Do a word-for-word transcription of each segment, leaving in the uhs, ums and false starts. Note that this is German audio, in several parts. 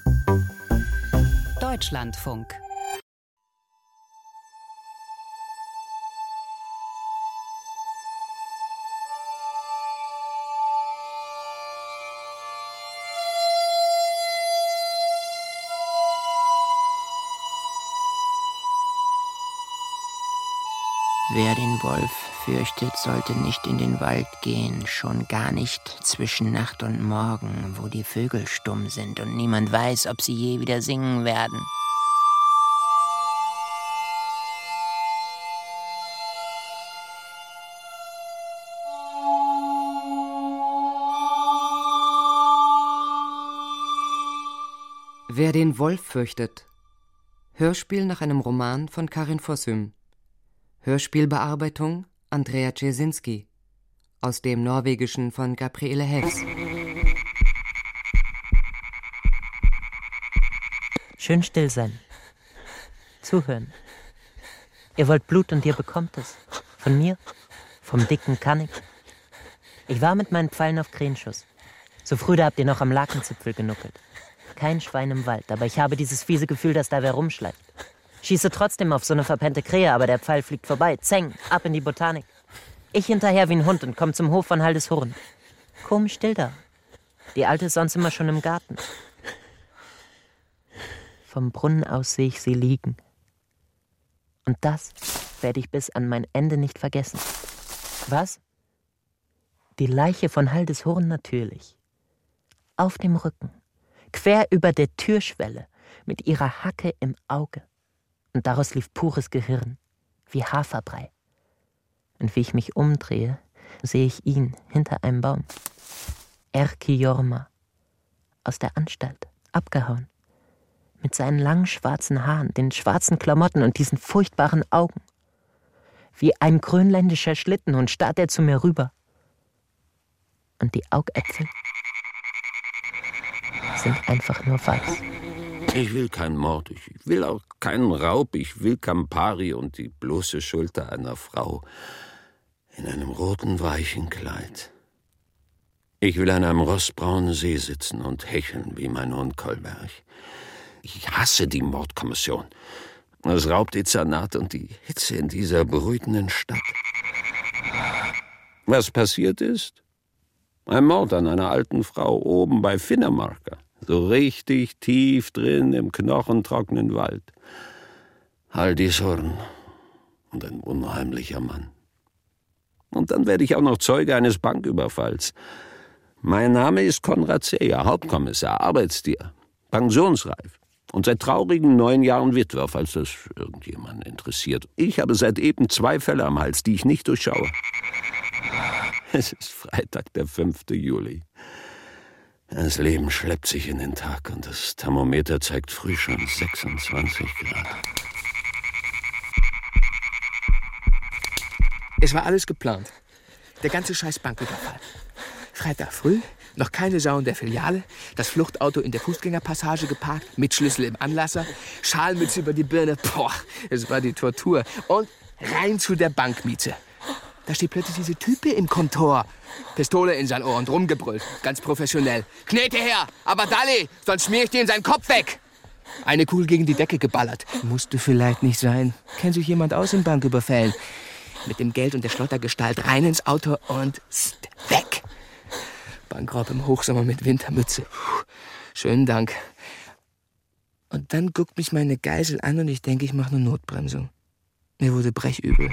Deutschlandfunk. Wer den Wolf fürchtet, sollte nicht in den Wald gehen, schon gar nicht zwischen Nacht und Morgen, wo die Vögel stumm sind und niemand weiß, ob sie je wieder singen werden. Wer den Wolf fürchtet. Hörspiel nach einem Roman von Karin Fossum. Hörspielbearbeitung Andrea Ciesinski. Aus dem Norwegischen von Gabriele Hess. Schön still sein. Zuhören. Ihr wollt Blut und ihr bekommt es. Von mir? Vom dicken Kannig? Ich war mit meinen Pfeilen auf Krähenschuss. So früh, da habt ihr noch am Lakenzipfel genuckelt. Kein Schwein im Wald, aber ich habe dieses fiese Gefühl, dass da wer rumschleicht. Schieße trotzdem auf so eine verpennte Krähe, aber der Pfeil fliegt vorbei. Zeng, ab in die Botanik. Ich hinterher wie ein Hund und komm zum Hof von Haldeshorn. Komisch still da. Die Alte ist sonst immer schon im Garten. Vom Brunnen aus sehe ich sie liegen. Und das werde ich bis an mein Ende nicht vergessen. Was? Die Leiche von Haldeshorn natürlich. Auf dem Rücken, quer über der Türschwelle, mit ihrer Hacke im Auge. Und daraus lief pures Gehirn, wie Haferbrei. Und wie ich mich umdrehe, sehe ich ihn hinter einem Baum. Erkki Jorma, aus der Anstalt, abgehauen. Mit seinen langen schwarzen Haaren, den schwarzen Klamotten und diesen furchtbaren Augen. Wie ein grönländischer Schlittenhund starrt er zu mir rüber. Und die Augäpfel sind einfach nur weiß. Ich will keinen Mord, ich will auch keinen Raub, ich will Campari und die bloße Schulter einer Frau in einem roten, weichen Kleid. Ich will an einem rostbraunen See sitzen und hecheln wie mein Hund Kolberg. Ich hasse die Mordkommission, das Raubdezernat und die Hitze in dieser beruhigenden Stadt. Was passiert ist? Ein Mord an einer alten Frau oben bei Finnemarka. So richtig tief drin im knochentrockenen Wald. Haldeshorn und ein unheimlicher Mann. Und dann werde ich auch noch Zeuge eines Banküberfalls. Mein Name ist Konrad Seyer, Hauptkommissar, Arbeitstier, pensionsreif und seit traurigen neun Jahren Witwer, falls das irgendjemanden interessiert. Ich habe seit eben zwei Fälle am Hals, die ich nicht durchschaue. Es ist Freitag, der fünfte Juli. Das Leben schleppt sich in den Tag und das Thermometer zeigt früh schon sechsundzwanzig Grad. Es war alles geplant. Der ganze scheiß Banküberfall. Freitag früh, noch keine Sau in der Filiale, das Fluchtauto in der Fußgängerpassage geparkt, mit Schlüssel im Anlasser, Schalmütze über die Birne. Boah, es war die Tortur. Und rein zu der Bankmiete. Da steht plötzlich diese Type im Kontor. Pistole in sein Ohr und rumgebrüllt. Ganz professionell. Knete her, aber Dalli, sonst schmier ich dir in seinen Kopf weg. Eine Kugel gegen die Decke geballert. Musste vielleicht nicht sein. Kennt sich jemand aus in Banküberfällen? Mit dem Geld und der Schlottergestalt rein ins Auto und st, weg. Bankraub im Hochsommer mit Wintermütze. Puh, schönen Dank. Und dann guckt mich meine Geisel an und ich denke, ich mache eine Notbremsung. Mir wurde brechübel.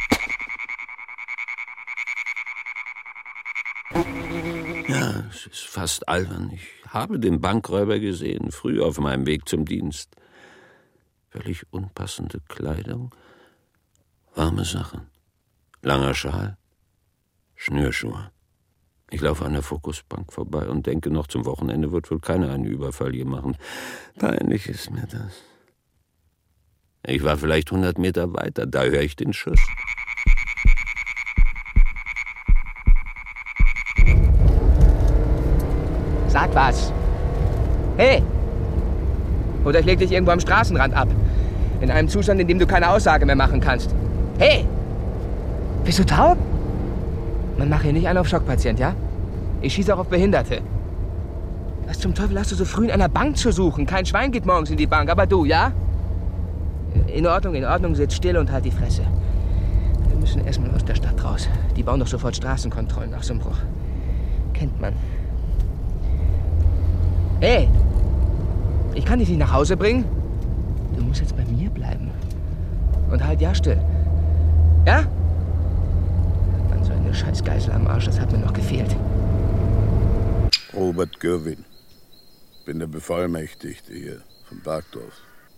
Ja, es ist fast albern. Ich habe den Bankräuber gesehen, früh auf meinem Weg zum Dienst. Völlig unpassende Kleidung, warme Sachen, langer Schal, Schnürschuhe. Ich laufe an der Fokusbank vorbei und denke noch, zum Wochenende wird wohl keiner einen Überfall hier machen. Peinlich ist mir das. Ich war vielleicht hundert Meter weiter, da höre ich den Schuss. Sag was. Hey! Oder ich leg dich irgendwo am Straßenrand ab. In einem Zustand, in dem du keine Aussage mehr machen kannst. Hey! Bist du taub? Man macht hier nicht einen auf Schockpatient, ja? Ich schieße auch auf Behinderte. Was zum Teufel hast du so früh in einer Bank zu suchen? Kein Schwein geht morgens in die Bank, aber du, ja? In Ordnung, in Ordnung, sitz still und halt die Fresse. Wir müssen erstmal aus der Stadt raus. Die bauen doch sofort Straßenkontrollen nach so einem Bruch. Kennt man. Hey! Ich kann dich nicht nach Hause bringen. Du musst jetzt bei mir bleiben. Und halt ja still. Ja? Mann, so eine scheiß Geisel am Arsch, das hat mir noch gefehlt. Robert Görwin. Bin der Bevollmächtigte hier von Bergdorf.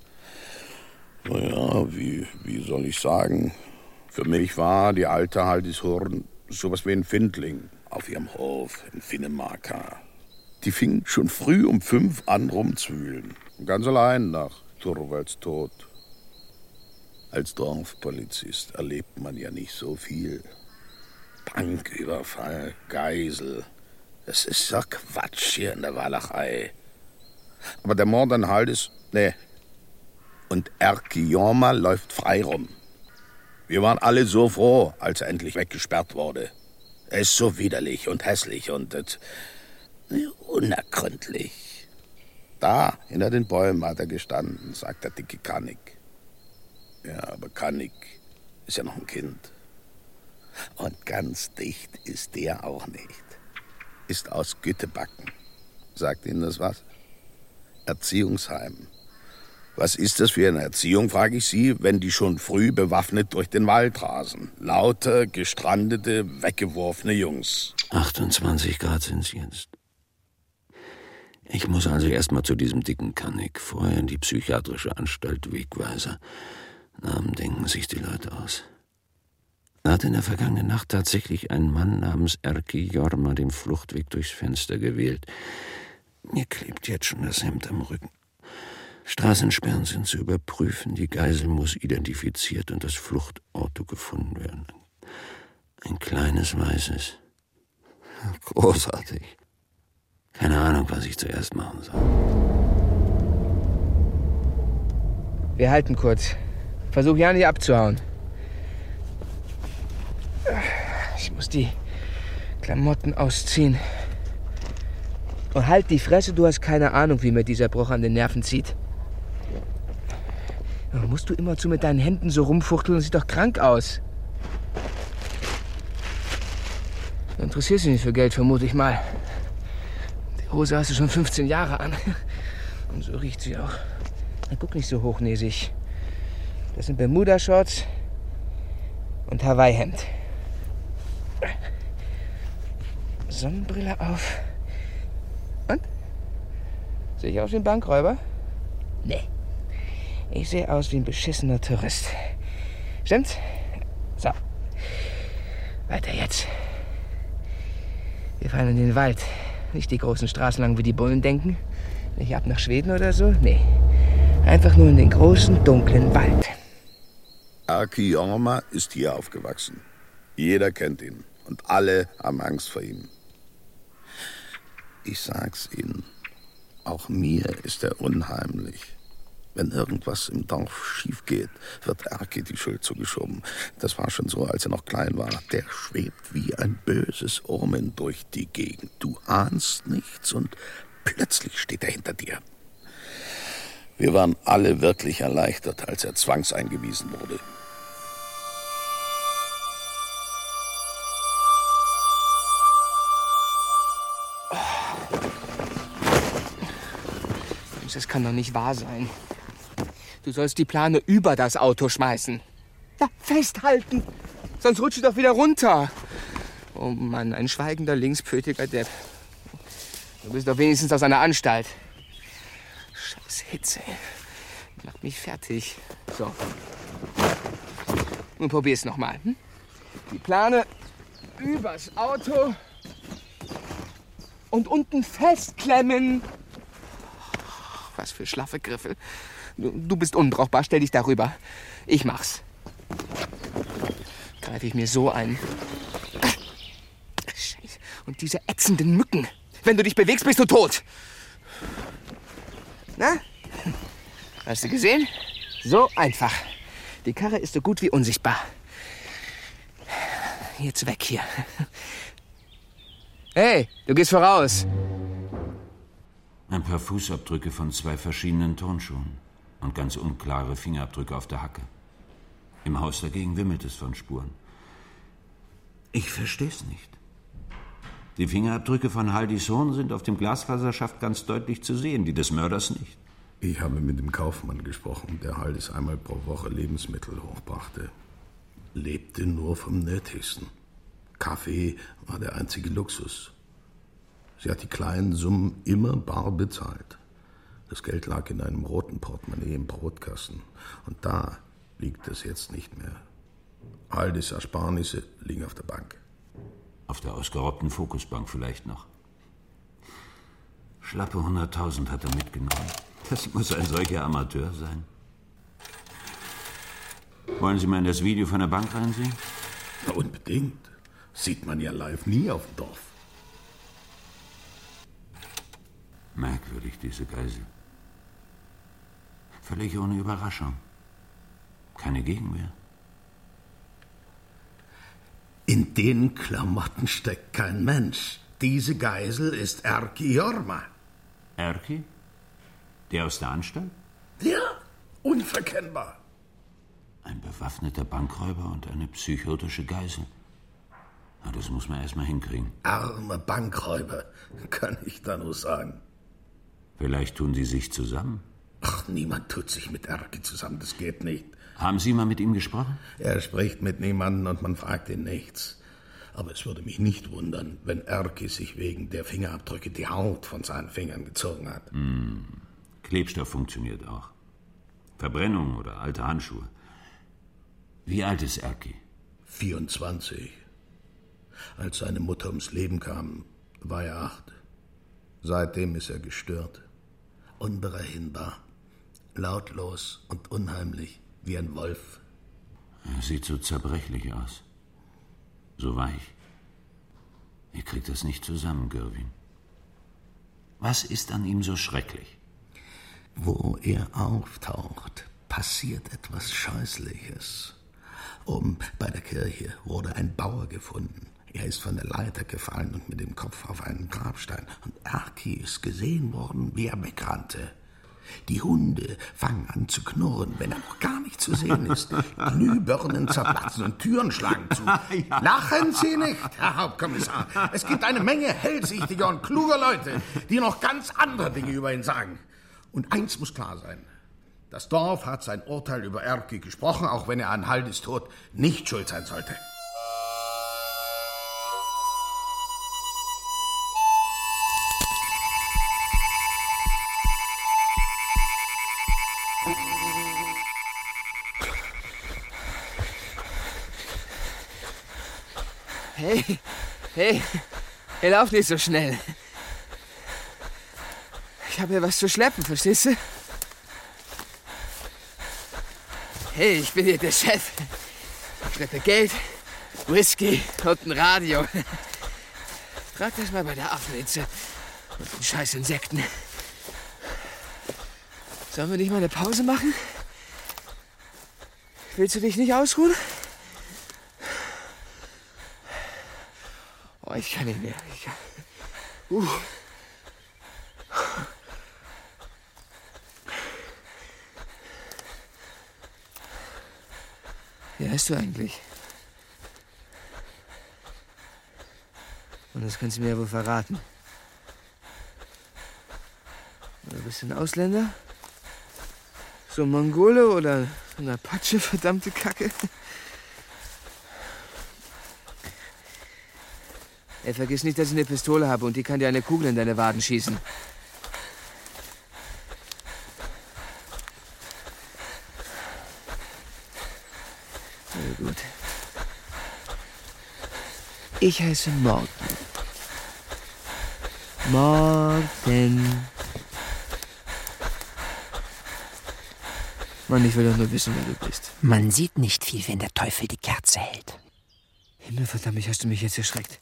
Naja, wie, wie soll ich sagen? Für mich war die alte Haldishorn sowas wie ein Findling auf ihrem Hof in Finnemarka. Die fing schon früh um fünf an rumzuwühlen. Ganz allein nach Thorvalds Tod. Als Dorfpolizist erlebt man ja nicht so viel. Banküberfall, Geisel. Das ist ja Quatsch hier in der Walachei. Aber der Mord an Haldis, nee. Und Erki Jorma läuft frei rum. Wir waren alle so froh, als er endlich weggesperrt wurde. Er ist so widerlich und hässlich und das, unergründlich. Da, hinter den Bäumen hat er gestanden, sagt der dicke Kannik. Ja, aber Kannik ist ja noch ein Kind. Und ganz dicht ist der auch nicht. Ist aus Güttebacken. Sagt Ihnen das was? Erziehungsheim. Was ist das für eine Erziehung, frage ich Sie, wenn die schon früh bewaffnet durch den Wald rasen? Lauter, gestrandete, weggeworfene Jungs. achtundzwanzig Grad sind es jetzt. Ich muss also erstmal zu diesem dicken Kannik, vorher in die psychiatrische Anstalt Wegweiser. Namen denken sich die Leute aus. Da hat in der vergangenen Nacht tatsächlich ein Mann namens Erki Jorma den Fluchtweg durchs Fenster gewählt. Mir klebt jetzt schon das Hemd am Rücken. Straßensperren sind zu überprüfen, die Geisel muss identifiziert und das Fluchtauto gefunden werden. Ein kleines weißes. Großartig. Keine Ahnung, was ich zuerst machen soll. Wir halten kurz. Versuch ja nicht abzuhauen. Ich muss die Klamotten ausziehen. Und halt die Fresse, du hast keine Ahnung, wie mir dieser Bruch an den Nerven zieht. Ja, musst du immerzu mit deinen Händen so rumfuchteln? Das sieht doch krank aus. Du interessierst dich nicht für Geld, vermute ich mal. Die Hose hast du schon fünfzehn Jahre an. Und so riecht sie auch. Na, guck nicht so hochnäsig. Das sind Bermuda-Shorts und Hawaii-Hemd. Sonnenbrille auf. Und? Sehe ich aus wie ein Bankräuber? Nee. Ich sehe aus wie ein beschissener Tourist. Stimmt's? So. Weiter jetzt. Wir fahren in den Wald. Nicht die großen Straßen lang, wie die Bullen denken. Nicht ab nach Schweden oder so. Nee. Einfach nur in den großen, dunklen Wald. Erki Jorma ist hier aufgewachsen. Jeder kennt ihn. Und alle haben Angst vor ihm. Ich sag's Ihnen, auch mir ist er unheimlich. Wenn irgendwas im Dorf schief geht, wird Erki die Schuld zugeschoben. Das war schon so, als er noch klein war. Der schwebt wie ein böses Omen durch die Gegend. Du ahnst nichts und plötzlich steht er hinter dir. Wir waren alle wirklich erleichtert, als er zwangseingewiesen wurde. Das kann doch nicht wahr sein. Du sollst die Plane über das Auto schmeißen. Ja, festhalten. Sonst rutscht du doch wieder runter. Oh Mann, ein schweigender, linkspötiger Depp. Du bist doch wenigstens aus einer Anstalt. Scheiß Hitze. Macht mich fertig. So. Nun probier's nochmal. Hm? Die Plane übers Auto und unten festklemmen. Was für schlaffe Griffel. Du, du bist unbrauchbar, stell dich darüber. Ich mach's. Greife ich mir so ein. Scheiße. Und diese ätzenden Mücken. Wenn du dich bewegst, bist du tot. Na? Hast du gesehen? So einfach. Die Karre ist so gut wie unsichtbar. Jetzt weg hier. Hey, du gehst voraus. Ein paar Fußabdrücke von zwei verschiedenen Turnschuhen und ganz unklare Fingerabdrücke auf der Hacke. Im Haus dagegen wimmelt es von Spuren. Ich versteh's nicht. Die Fingerabdrücke von Haldis Sohn sind auf dem Glasfaserschaft ganz deutlich zu sehen, die des Mörders nicht. Ich habe mit dem Kaufmann gesprochen, der Haldis einmal pro Woche Lebensmittel hochbrachte. Lebte nur vom Nötigsten. Kaffee war der einzige Luxus. Sie hat die kleinen Summen immer bar bezahlt. Das Geld lag in einem roten Portemonnaie im Brotkasten. Und da liegt es jetzt nicht mehr. Haldis Ersparnisse liegen auf der Bank. Auf der ausgeraubten Fokusbank vielleicht noch. Schlappe hunderttausend hat er mitgenommen. Das muss ein solcher Amateur sein. Wollen Sie mal in das Video von der Bank reinsehen? Na, unbedingt. Sieht man ja live nie auf dem Dorf. Merkwürdig, diese Geisel. Völlig ohne Überraschung. Keine Gegenwehr. In den Klamotten steckt kein Mensch. Diese Geisel ist Erki Jorma. Erki? Der aus der Anstalt? Ja, unverkennbar. Ein bewaffneter Bankräuber und eine psychotische Geisel. Na, das muss man erst mal hinkriegen. Arme Bankräuber, kann ich da nur sagen. Vielleicht tun sie sich zusammen. Ach, niemand tut sich mit Erki zusammen, das geht nicht. Haben Sie mal mit ihm gesprochen? Er spricht mit niemandem und man fragt ihn nichts. Aber es würde mich nicht wundern, wenn Erki sich wegen der Fingerabdrücke die Haut von seinen Fingern gezogen hat. Hm. Klebstoff funktioniert auch. Verbrennung oder alte Handschuhe. Wie alt ist Erki? vierundzwanzig. Als seine Mutter ums Leben kam, war er acht. Seitdem ist er gestört. Unberechenbar. Lautlos und unheimlich, wie ein Wolf. Er sieht so zerbrechlich aus. So weich. Ich krieg das nicht zusammen, Girwin. Was ist an ihm so schrecklich? Wo er auftaucht, passiert etwas Scheußliches. Oben bei der Kirche wurde ein Bauer gefunden. Er ist von der Leiter gefallen und mit dem Kopf auf einen Grabstein. Und Erki ist gesehen worden, wie er wegrannte. Die Hunde fangen an zu knurren, wenn er noch gar nicht zu sehen ist. Glühbirnen zerplatzen und Türen schlagen zu. Ja. Lachen Sie nicht, Herr Hauptkommissar. Es gibt eine Menge hellsichtiger und kluger Leute, die noch ganz andere Dinge über ihn sagen. Und eins muss klar sein. Das Dorf hat sein Urteil über Erki gesprochen, auch wenn er an Haldis Tod nicht schuld sein sollte. Hey, hey, hey, lauf nicht so schnell. Ich habe hier was zu schleppen, verstehst du? Hey, ich bin hier der Chef. Ich schleppe Geld, Whisky und ein Radio. Frag das mal bei der Affenhitze und den scheiß Insekten. Sollen wir nicht mal eine Pause machen? Willst du dich nicht ausruhen? Oh, ich kann nicht mehr. Ich kann... Uh. Wie heißt du eigentlich? Und das kannst du mir ja wohl verraten. Oder bist du ein Ausländer? So ein Mongole oder ein Apache, verdammte Kacke? Ey, vergiss nicht, dass ich eine Pistole habe und die kann dir eine Kugel in deine Waden schießen. Na gut. Ich heiße Morten. Morten. Mann, ich will doch nur wissen, wer du bist. Man sieht nicht viel, wenn der Teufel die Kerze hält. Himmelverdammt, hast du mich jetzt erschreckt.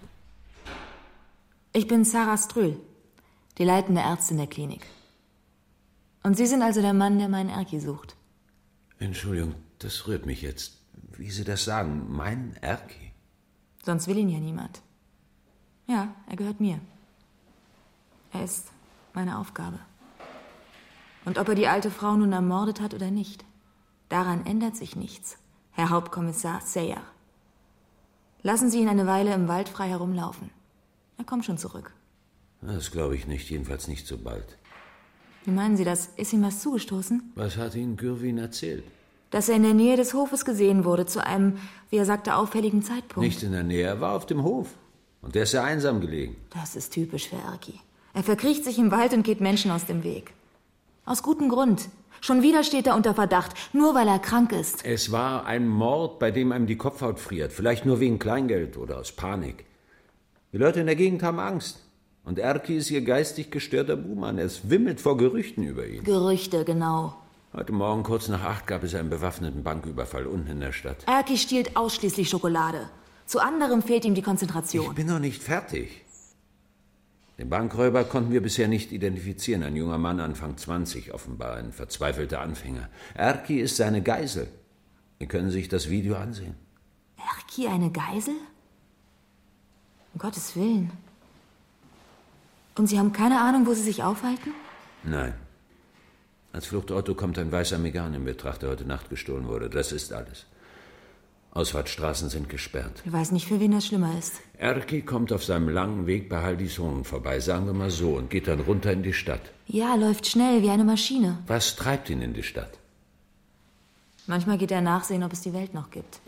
Ich bin Sarah Ströhl, die leitende Ärztin der Klinik. Und Sie sind also der Mann, der meinen Erki sucht. Entschuldigung, das rührt mich jetzt. Wie Sie das sagen, mein Erki? Sonst will ihn ja niemand. Ja, er gehört mir. Er ist Meine Aufgabe. Und ob er die alte Frau nun ermordet hat oder nicht, daran ändert sich nichts, Herr Hauptkommissar Sayer. Lassen Sie ihn eine Weile im Wald frei herumlaufen. Er kommt schon zurück. Das glaube ich nicht, jedenfalls nicht so bald. Wie meinen Sie das? Ist ihm was zugestoßen? Was hat Ihnen Gürwin erzählt? Dass er in der Nähe des Hofes gesehen wurde, zu einem, wie er sagte, auffälligen Zeitpunkt. Nicht in der Nähe, er war auf dem Hof. Und der ist sehr einsam gelegen. Das ist typisch für Erki. Er verkriecht sich im Wald und geht Menschen aus dem Weg. Aus gutem Grund. Schon wieder steht er unter Verdacht, nur weil er krank ist. Es war ein Mord, bei dem einem die Kopfhaut friert. Vielleicht nur wegen Kleingeld oder aus Panik. Die Leute in der Gegend haben Angst. Und Erki ist ihr geistig gestörter Buhmann. Es wimmelt vor Gerüchten über ihn. Gerüchte, genau. Heute Morgen kurz nach acht gab es einen bewaffneten Banküberfall unten in der Stadt. Erki stiehlt ausschließlich Schokolade. Zu anderem fehlt ihm die Konzentration. Ich bin noch nicht fertig. Den Bankräuber konnten wir bisher nicht identifizieren. Ein junger Mann, Anfang zwanzig, offenbar ein verzweifelter Anfänger. Erki ist seine Geisel. Sie können sich das Video ansehen. Erki eine Geisel? Um Gottes Willen. Und Sie haben keine Ahnung, wo Sie sich aufhalten? Nein. Als Fluchtauto kommt ein weißer Megane in Betracht, der heute Nacht gestohlen wurde. Das ist alles. Ausfahrtsstraßen sind gesperrt. Ich weiß nicht, für wen das schlimmer ist. Erki kommt auf seinem langen Weg bei Haldishonen vorbei, sagen wir mal so, und geht dann runter in die Stadt. Ja, läuft schnell, wie eine Maschine. Was treibt ihn in die Stadt? Manchmal geht er nachsehen, ob es die Welt noch gibt.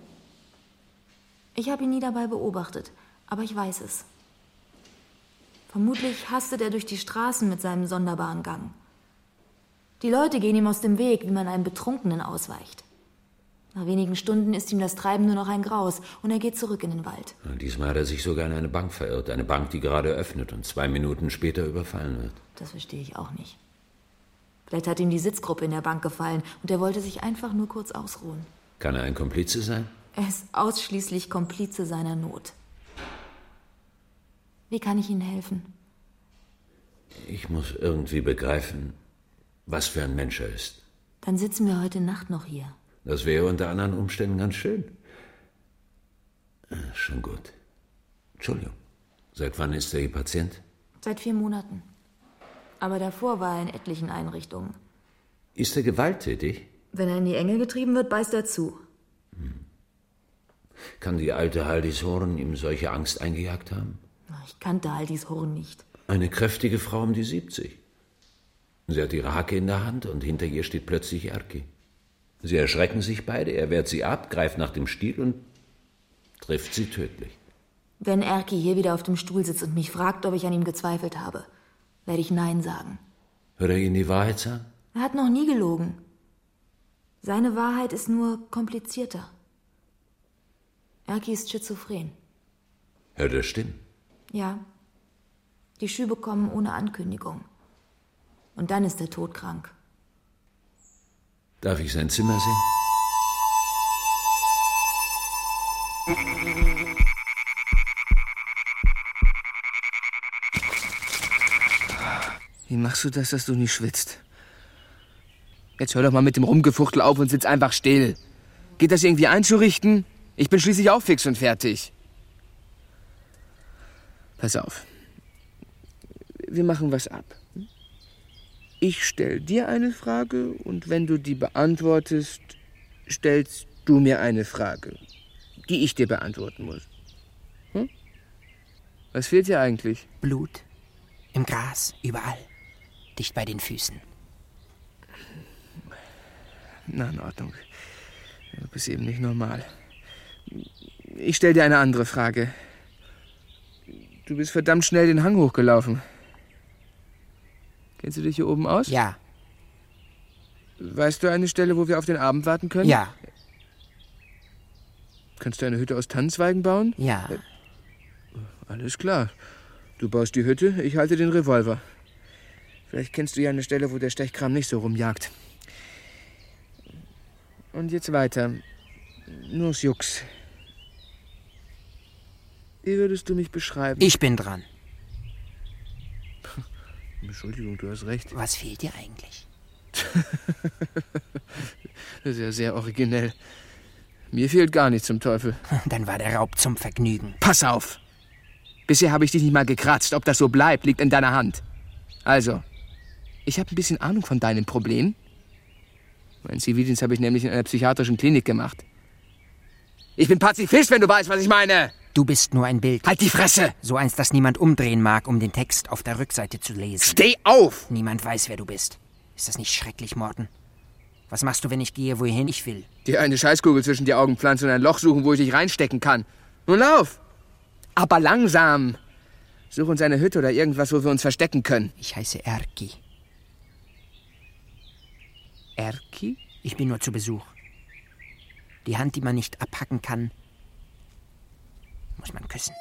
Ich habe ihn nie dabei beobachtet, aber ich weiß es. Vermutlich hastet er durch die Straßen mit seinem sonderbaren Gang. Die Leute gehen ihm aus dem Weg, wie man einem Betrunkenen ausweicht. Nach wenigen Stunden ist ihm das Treiben nur noch ein Graus und er geht zurück in den Wald. Und diesmal hat er sich sogar in eine Bank verirrt. Eine Bank, die gerade öffnet und zwei Minuten später überfallen wird. Das verstehe ich auch nicht. Vielleicht hat ihm die Sitzgruppe in der Bank gefallen und er wollte sich einfach nur kurz ausruhen. Kann er ein Komplize sein? Er ist ausschließlich Komplize seiner Not. Wie kann ich Ihnen helfen? Ich muss irgendwie begreifen, was für ein Mensch er ist. Dann sitzen wir heute Nacht noch hier. Das wäre unter anderen Umständen ganz schön. Schon gut. Entschuldigung. Seit wann ist er Ihr Patient? Seit vier Monaten. Aber davor war er in etlichen Einrichtungen. Ist er gewalttätig? Wenn er in die Enge getrieben wird, beißt er zu. Hm. Kann die alte Haldishoren ihm solche Angst eingejagt haben? Ich kannte Haldishoren nicht. Eine kräftige Frau um die siebzig. Sie hat ihre Hacke in der Hand und hinter ihr steht plötzlich Erki. Sie erschrecken sich beide, er wehrt sie ab, greift nach dem Stiel und trifft sie tödlich. Wenn Erki hier wieder auf dem Stuhl sitzt und mich fragt, ob ich an ihm gezweifelt habe, werde ich Nein sagen. Wird er Ihnen die Wahrheit sagen? Er hat noch nie gelogen. Seine Wahrheit ist nur komplizierter. Erki ist schizophren. Hört er Stimmen? Ja. Die Schübe kommen ohne Ankündigung. Und dann ist er todkrank. Darf ich sein Zimmer sehen? Wie machst du das, dass du nicht schwitzt? Jetzt hör doch mal mit dem Rumgefuchtel auf und sitz einfach still. Geht das irgendwie einzurichten? Ich bin schließlich auch fix und fertig. Pass auf. Wir machen was ab. Ich stell dir eine Frage und wenn du die beantwortest, stellst du mir eine Frage, die ich dir beantworten muss. Hm? Was fehlt dir eigentlich? Blut. Im Gras, überall. Dicht bei den Füßen. Na, in Ordnung. Du bist eben nicht normal. Ich stell dir eine andere Frage. Du bist verdammt schnell den Hang hochgelaufen. Kennst du dich hier oben aus? Ja. Weißt du eine Stelle, wo wir auf den Abend warten können? Ja. Kannst du eine Hütte aus Tannenzweigen bauen? Ja. Äh, alles klar. Du baust die Hütte, ich halte den Revolver. Vielleicht kennst du ja eine Stelle, wo der Stechkram nicht so rumjagt. Und jetzt weiter. Nur's Jux. Wie würdest du mich beschreiben? Ich bin dran. Entschuldigung, du hast recht. Was fehlt dir eigentlich? Das ist ja sehr originell. Mir fehlt gar nichts zum Teufel. Dann war der Raub zum Vergnügen. Pass auf! Bisher habe ich dich nicht mal gekratzt. Ob das so bleibt, liegt in deiner Hand. Also, ich habe ein bisschen Ahnung von deinem Problem. Mein Zivildienst habe ich nämlich in einer psychiatrischen Klinik gemacht. Ich bin Pazifist, wenn du weißt, was ich meine. Du bist nur ein Bild. Halt die Fresse! So eins, das niemand umdrehen mag, um den Text auf der Rückseite zu lesen. Steh auf! Niemand weiß, wer du bist. Ist das nicht schrecklich, Morton? Was machst du, wenn ich gehe, wohin ich will? Dir eine Scheißkugel zwischen die Augen pflanzen und ein Loch suchen, wo ich dich reinstecken kann. Nun lauf! Aber langsam! Such uns eine Hütte oder irgendwas, wo wir uns verstecken können. Ich heiße Erki. Erki? Ich bin nur zu Besuch. Die Hand, die man nicht abhacken kann, muss man küssen.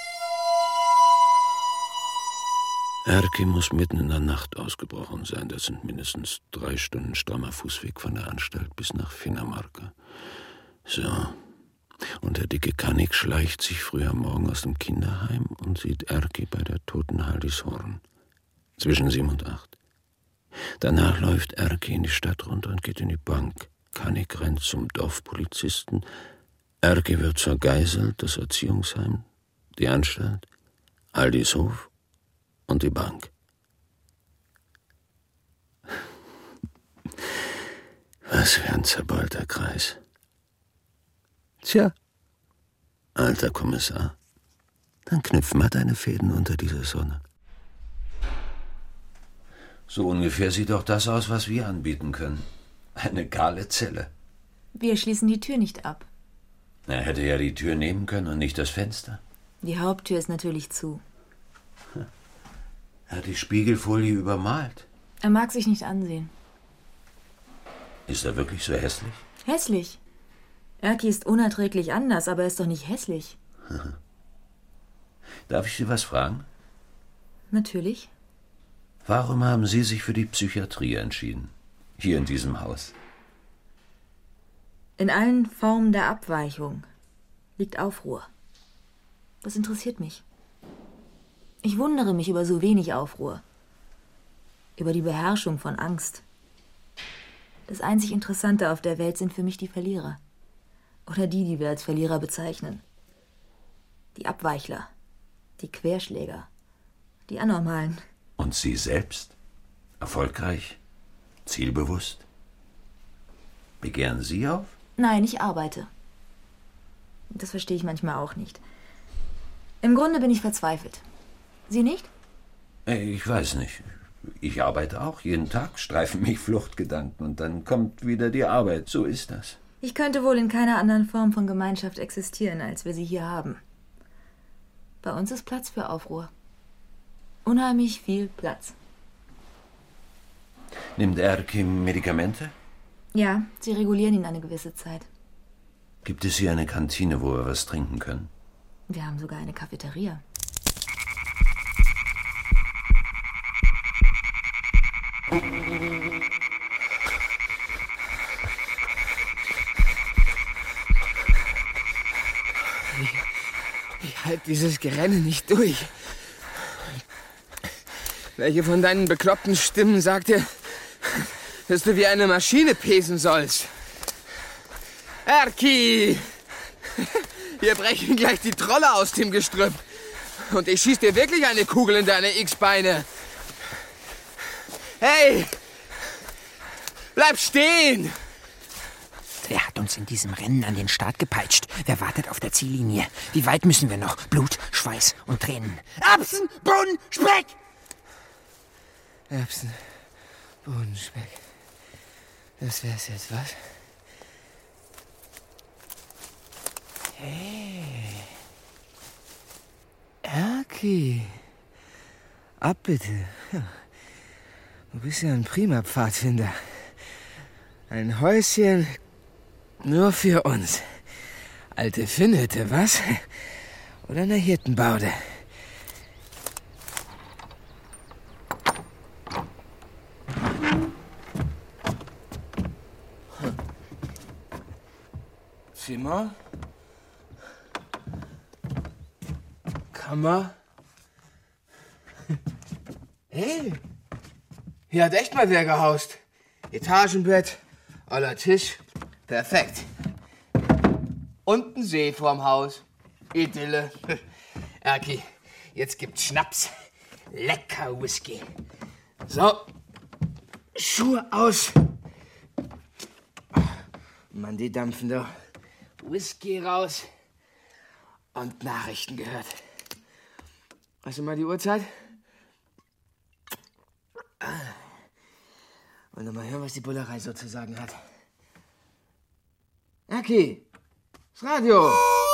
Erki muss mitten in der Nacht ausgebrochen sein. Das sind mindestens drei Stunden strammer Fußweg von der Anstalt bis nach Finnamarka. So. Und der dicke Kannik schleicht sich früh am Morgen aus dem Kinderheim und sieht Erki bei der toten Haldis Horn. Zwischen sieben und acht. Danach läuft Erki in die Stadt runter und geht in die Bank. Kannik rennt zum Dorfpolizisten. Erki wird zur Geisel, das Erziehungsheim, die Anstalt, Haldis Hof und die Bank. Was für ein zerbeulter Kreis. Tja, alter Kommissar, dann knüpf mal deine Fäden unter dieser Sonne. So ungefähr sieht auch das aus, was wir anbieten können. Eine kahle Zelle. Wir schließen die Tür nicht ab. Er hätte ja die Tür nehmen können und nicht das Fenster. Die Haupttür ist natürlich zu. Er hat die Spiegelfolie übermalt. Er mag sich nicht ansehen. Ist er wirklich so hässlich? Hässlich? Erki ist unerträglich anders, aber er ist doch nicht hässlich. Darf ich Sie was fragen? Natürlich. Warum haben Sie sich für die Psychiatrie entschieden? Hier in diesem Haus? In allen Formen der Abweichung liegt Aufruhr. Das interessiert mich. Ich wundere mich über so wenig Aufruhr. Über die Beherrschung von Angst. Das einzig Interessante auf der Welt sind für mich die Verlierer. Oder die, die wir als Verlierer bezeichnen. Die Abweichler. Die Querschläger. Die Anormalen. Und Sie selbst? Erfolgreich? Zielbewusst? Begehren Sie auf? Nein, ich arbeite. Das verstehe ich manchmal auch nicht. Im Grunde bin ich verzweifelt. Sie nicht? Ich weiß nicht. Ich arbeite auch jeden Tag, streifen mich Fluchtgedanken und dann kommt wieder die Arbeit. So ist das. Ich könnte wohl in keiner anderen Form von Gemeinschaft existieren, als wir sie hier haben. Bei uns ist Platz für Aufruhr. Unheimlich viel Platz. Nimmt Erki Medikamente? Ja, sie regulieren ihn eine gewisse Zeit. Gibt es hier eine Kantine, wo wir was trinken können? Wir haben sogar eine Cafeteria. Ich, ich halte dieses Gerenne nicht durch. Welche von deinen bekloppten Stimmen sagt dir, dass du wie eine Maschine pesen sollst? Erki! Wir brechen gleich die Trolle aus dem Gestrüpp. Und ich schieß dir wirklich eine Kugel in deine X-Beine. Hey! Bleib stehen! Wer hat uns in diesem Rennen an den Start gepeitscht? Wer wartet auf der Ziellinie? Wie weit müssen wir noch? Blut, Schweiß und Tränen. Erbsen, Bohnen, Speck! Erbsen, Bohnen, Speck. Das wär's jetzt, was? Hey. Erki. Ab bitte. Ja. Du bist ja ein prima Pfadfinder. Ein Häuschen nur für uns. Alte Finnhütte, was? Oder eine Hirtenbaude? Zimmer? Kammer? Hey, hier hat echt mal wer gehaust. Etagenbett, aller Tisch, perfekt. Und ein See vorm Haus. Idylle. Erki, jetzt gibt's Schnaps. Lecker Whisky. So. Schuhe aus. Mann, die dampfen doch. Whisky raus. Und Nachrichten gehört. Hast du mal die Uhrzeit? Wollen wir mal hören, was die Bullerei so zu sagen hat. Erki, das Radio.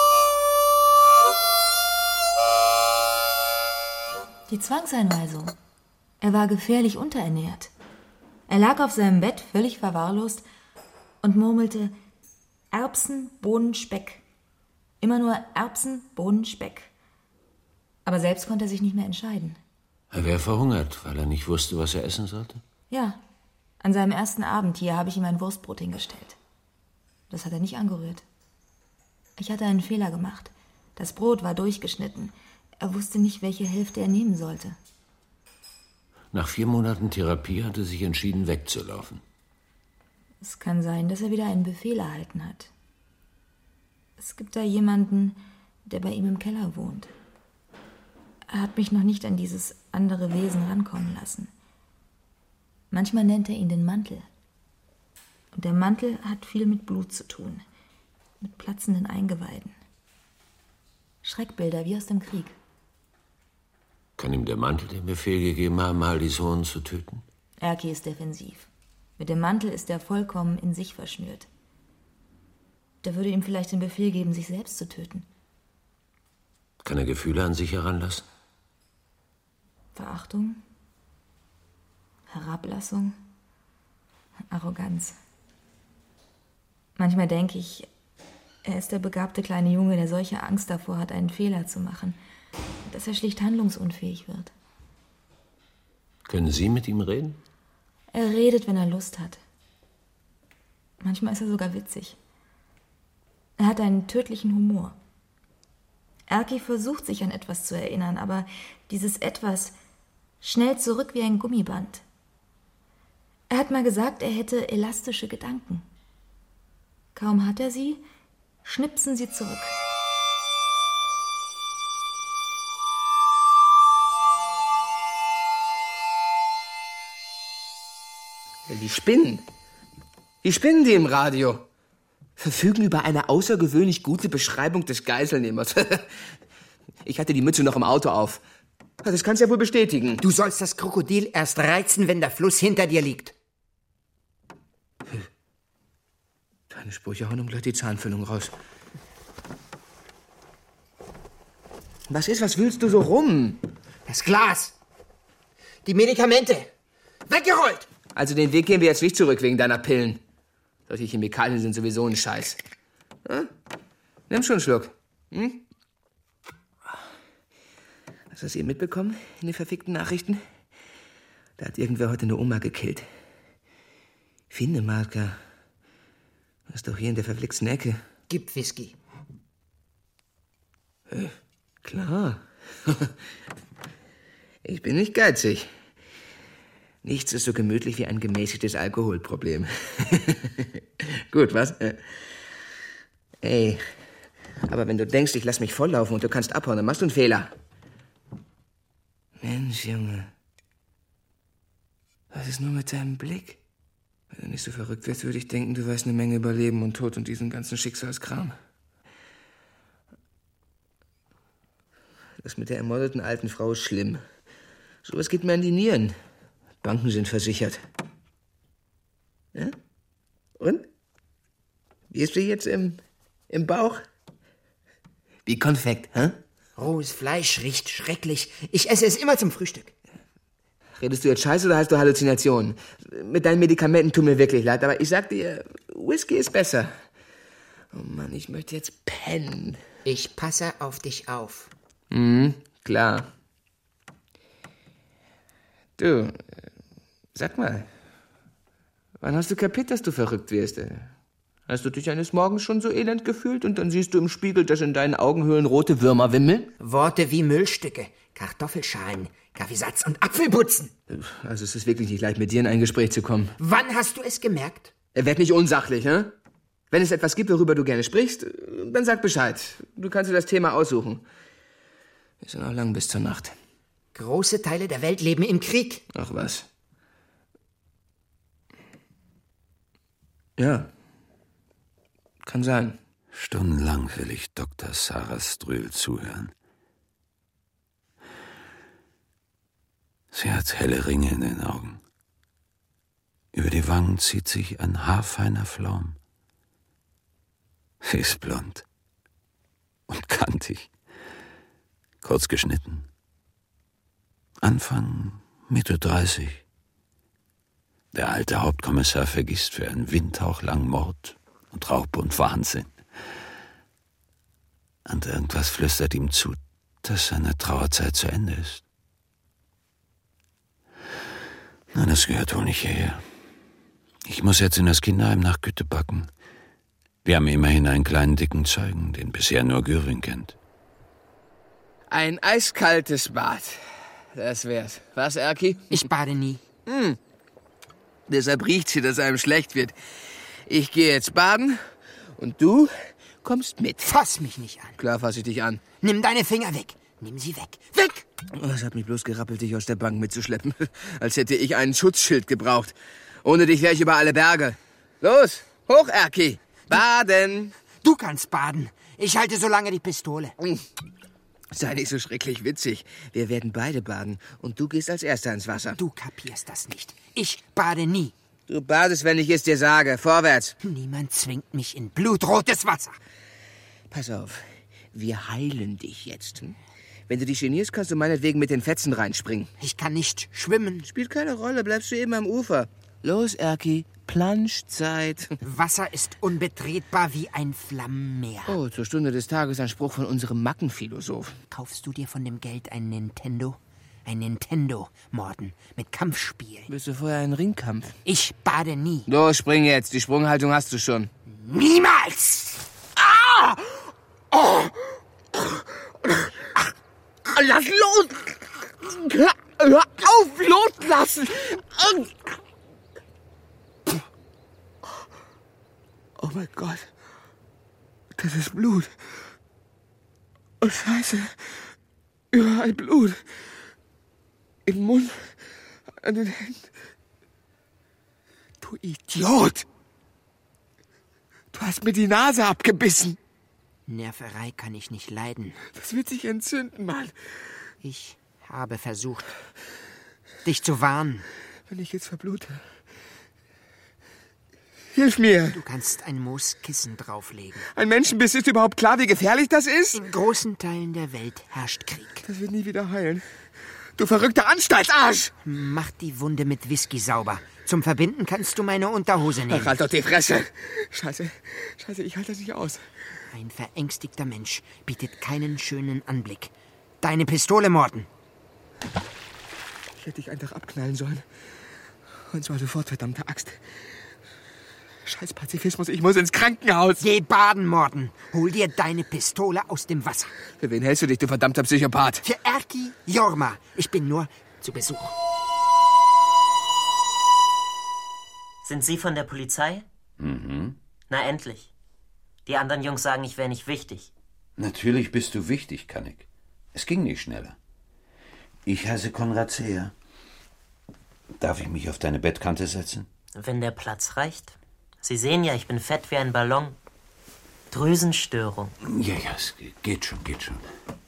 Die Zwangseinweisung. Er war gefährlich unterernährt. Er lag auf seinem Bett, völlig verwahrlost, und murmelte Erbsen, Bohnen, Speck. Immer nur Erbsen, Bohnen, Speck. Aber selbst konnte er sich nicht mehr entscheiden. Er wäre verhungert, weil er nicht wusste, was er essen sollte? Ja, an seinem ersten Abend hier habe ich ihm ein Wurstbrot hingestellt. Das hat er nicht angerührt. Ich hatte einen Fehler gemacht. Das Brot war durchgeschnitten. Er wusste nicht, welche Hälfte er nehmen sollte. Nach vier Monaten Therapie hat er sich entschieden, wegzulaufen. Es kann sein, dass er wieder einen Befehl erhalten hat. Es gibt da jemanden, der bei ihm im Keller wohnt. Er hat mich noch nicht an dieses andere Wesen rankommen lassen. Manchmal nennt er ihn den Mantel. Und der Mantel hat viel mit Blut zu tun. Mit platzenden Eingeweiden. Schreckbilder wie aus dem Krieg. Kann ihm der Mantel den Befehl gegeben haben, Haldis Sohn zu töten? Erki ist defensiv. Mit dem Mantel ist er vollkommen in sich verschnürt. Der würde ihm vielleicht den Befehl geben, sich selbst zu töten. Kann er Gefühle an sich heranlassen? Verachtung, Herablassung, Arroganz. Manchmal denke ich, er ist der begabte kleine Junge, der solche Angst davor hat, einen Fehler zu machen, dass er schlicht handlungsunfähig wird. Können Sie mit ihm reden? Er redet, wenn er Lust hat. Manchmal ist er sogar witzig. Er hat einen tödlichen Humor. Erki versucht, sich an etwas zu erinnern, aber dieses Etwas schnellt zurück wie ein Gummiband. Er hat mal gesagt, er hätte elastische Gedanken. Kaum hat er sie, schnipsen sie zurück. Die Spinnen. Die Spinnen, die im Radio verfügen über eine außergewöhnlich gute Beschreibung des Geiselnehmers. Ich hatte die Mütze noch im Auto auf. Das kannst du ja wohl bestätigen. Du sollst das Krokodil erst reizen, wenn der Fluss hinter dir liegt. Deine Sprüche hauen um gleich die Zahnfüllung raus. Was ist, was wühlst du so rum? Das Glas. Die Medikamente. Weggerollt. Also den Weg gehen wir jetzt nicht zurück wegen deiner Pillen. Solche Chemikalien sind sowieso ein Scheiß. Hm? Nimm schon einen Schluck. Hm? Hast du das eben mitbekommen in den verfickten Nachrichten? Da hat irgendwer heute eine Oma gekillt. Findemarker. Das ist doch hier in der verflixten Ecke. Gib Whisky. Äh, klar. Ich bin nicht geizig. Nichts ist so gemütlich wie ein gemäßigtes Alkoholproblem. Gut, was? Ey, aber wenn du denkst, ich lass mich volllaufen und du kannst abhauen, dann machst du einen Fehler. Mensch, Junge. Was ist nur mit deinem Blick? Wenn du nicht so verrückt wärst, würde ich denken, du weißt eine Menge über Leben und Tod und diesen ganzen Schicksalskram. Das mit der ermordeten alten Frau ist schlimm. Sowas geht mir an die Nieren. Banken sind versichert. Ja? Und? Wie ist dir jetzt im, im Bauch? Wie Konfekt, hä? Rohes Fleisch riecht schrecklich. Ich esse es immer zum Frühstück. Redest du jetzt Scheiße oder hast du Halluzinationen? Mit deinen Medikamenten tut mir wirklich leid, aber ich sag dir, Whisky ist besser. Oh Mann, ich möchte jetzt pennen. Ich passe auf dich auf. Mhm, klar. Du, sag mal, wann hast du kapiert, dass du verrückt wirst? Hast du dich eines Morgens schon so elend gefühlt und dann siehst du im Spiegel, dass in deinen Augenhöhlen rote Würmer wimmeln? Worte wie Müllstücke, Kartoffelschalen, Kaffeesatz und Apfelputzen. Also es ist wirklich nicht leicht, mit dir in ein Gespräch zu kommen. Wann hast du es gemerkt? Werd nicht unsachlich, ne? Wenn es etwas gibt, worüber du gerne sprichst, dann sag Bescheid. Du kannst dir das Thema aussuchen. Wir sind noch lang bis zur Nacht. Große Teile der Welt leben im Krieg. Ach was. Ja, kann sein. Stundenlang will ich Doktor Sarah Strühl zuhören. Sie hat helle Ringe in den Augen. Über die Wangen zieht sich ein haarfeiner Flaum. Sie ist blond und kantig, kurz geschnitten. Anfang, Mitte dreißig. Der alte Hauptkommissar vergisst für einen Windhauch lang Mord und Raub und Wahnsinn. Und irgendwas flüstert ihm zu, dass seine Trauerzeit zu Ende ist. Na, das gehört wohl nicht hierher. Ich muss jetzt in das Kinderheim nach Gütebacken. Wir haben immerhin einen kleinen, dicken Zeugen, den bisher nur Gürwin kennt. Ein eiskaltes Bad. Das wär's. Was, Erki? Ich bade nie. Hm. Deshalb riecht sie, dass einem schlecht wird. Ich gehe jetzt baden und du kommst mit. Fass mich nicht an. Klar fass ich dich an. Nimm deine Finger weg. Nimm sie weg. Weg! Oh, es hat mich bloß gerappelt, dich aus der Bank mitzuschleppen. Als hätte ich einen Schutzschild gebraucht. Ohne dich wäre ich über alle Berge. Los, hoch, Erki. Baden. Du kannst baden. Ich halte so lange die Pistole. Sei nicht so schrecklich witzig. Wir werden beide baden und du gehst als Erster ins Wasser. Du kapierst das nicht. Ich bade nie. Du badest, wenn ich es dir sage. Vorwärts. Niemand zwingt mich in blutrotes Wasser. Pass auf, wir heilen dich jetzt. Hm? Wenn du dich genierst, kannst du meinetwegen mit den Fetzen reinspringen. Ich kann nicht schwimmen. Spielt keine Rolle, bleibst du eben am Ufer. Los, Erki, Planschzeit. Wasser ist unbetretbar wie ein Flammenmeer. Oh, zur Stunde des Tages ein Spruch von unserem Mackenphilosoph. Kaufst du dir von dem Geld ein Nintendo? Ein Nintendo, Morten, mit Kampfspielen. Willst du vorher einen Ringkampf? Ich bade nie. Los, spring jetzt. Die Sprunghaltung hast du schon. Niemals! Ah! Oh! Lass los! Hör auf, loslassen! Oh mein Gott. Das ist Blut. Oh, Scheiße. Überall Blut. Im Mund, an den Händen. Du Idiot! Du hast mir die Nase abgebissen. Nerverei kann ich nicht leiden. Das wird sich entzünden, Mann. Ich habe versucht, dich zu warnen. Wenn ich jetzt verblute. Hilf mir. Du kannst ein Mooskissen drauflegen. Ein Menschenbiss, ist überhaupt klar, wie gefährlich das ist? In großen Teilen der Welt herrscht Krieg. Das wird nie wieder heilen. Du verrückter Anstaltsarsch! Mach die Wunde mit Whisky sauber. Zum Verbinden kannst du meine Unterhose nehmen. Ach, halt doch die Fresse. Scheiße, scheiße, ich halte das nicht aus. Ein verängstigter Mensch bietet keinen schönen Anblick. Deine Pistole, Morten. Ich hätte dich einfach abknallen sollen. Und zwar sofort, verdammte Axt. Scheiß Pazifismus, ich muss ins Krankenhaus. Geh baden, Morten. Hol dir deine Pistole aus dem Wasser. Für wen hältst du dich, du verdammter Psychopath? Für Erki Jorma. Ich bin nur zu Besuch. Sind Sie von der Polizei? Mhm. Na, endlich. Die anderen Jungs sagen, ich wäre nicht wichtig. Natürlich bist du wichtig, Kannig. Es ging nicht schneller. Ich heiße Konrad Seher. Darf ich mich auf deine Bettkante setzen? Wenn der Platz reicht. Sie sehen ja, ich bin fett wie ein Ballon. Drüsenstörung. Ja, ja, es geht schon, geht schon.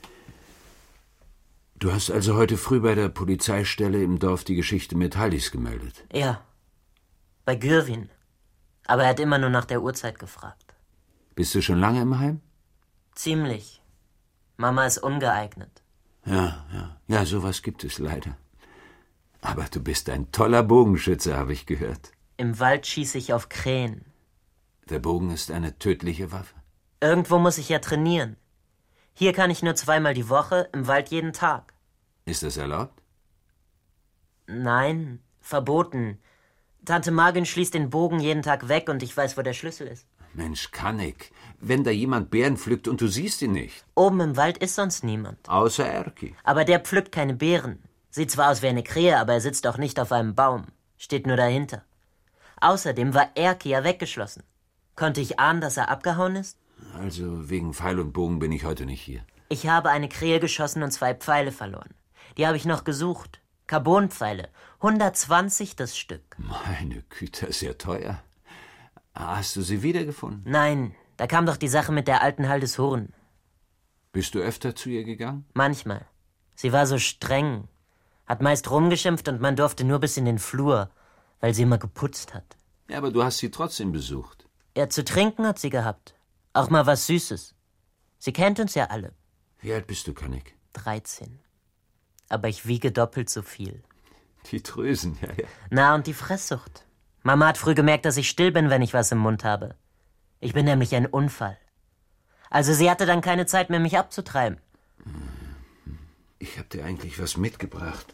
Du hast also heute früh bei der Polizeistelle im Dorf die Geschichte mit Hallis gemeldet? Ja, bei Gürwin. Aber er hat immer nur nach der Uhrzeit gefragt. Bist du schon lange im Heim? Ziemlich. Mama ist ungeeignet. Ja, ja, ja, sowas gibt es leider. Aber du bist ein toller Bogenschütze, habe ich gehört. Im Wald schieße ich auf Krähen. Der Bogen ist eine tödliche Waffe. Irgendwo muss ich ja trainieren. Hier kann ich nur zweimal die Woche, im Wald jeden Tag. Ist das erlaubt? Nein, verboten. Tante Margin schließt den Bogen jeden Tag weg und ich weiß, wo der Schlüssel ist. Mensch, Kannig, wenn da jemand Beeren pflückt und du siehst ihn nicht. Oben im Wald ist sonst niemand. Außer Erki. Aber der pflückt keine Beeren. Sieht zwar aus wie eine Krähe, aber er sitzt auch nicht auf einem Baum. Steht nur dahinter. Außerdem war Erki ja weggeschlossen. Konnte ich ahnen, dass er abgehauen ist? Also wegen Pfeil und Bogen bin ich heute nicht hier. Ich habe eine Krähe geschossen und zwei Pfeile verloren. Die habe ich noch gesucht. Carbonpfeile. hundertzwanzig das Stück. Meine Güte, sehr teuer. Ah, hast du sie wiedergefunden? Nein, da kam doch die Sache mit der alten Haldeshoren. Bist du öfter zu ihr gegangen? Manchmal. Sie war so streng. Hat meist rumgeschimpft und man durfte nur bis in den Flur, weil sie immer geputzt hat. Ja, aber du hast sie trotzdem besucht. Ja, zu trinken hat sie gehabt. Auch mal was Süßes. Sie kennt uns ja alle. Wie alt bist du, Kanik? dreizehn. Aber ich wiege doppelt so viel. Die Drösen, ja, ja. Na, und die Fresssucht. Mama hat früh gemerkt, dass ich still bin, wenn ich was im Mund habe. Ich bin nämlich ein Unfall. Also sie hatte dann keine Zeit mehr, mich abzutreiben. Ich hab dir eigentlich was mitgebracht.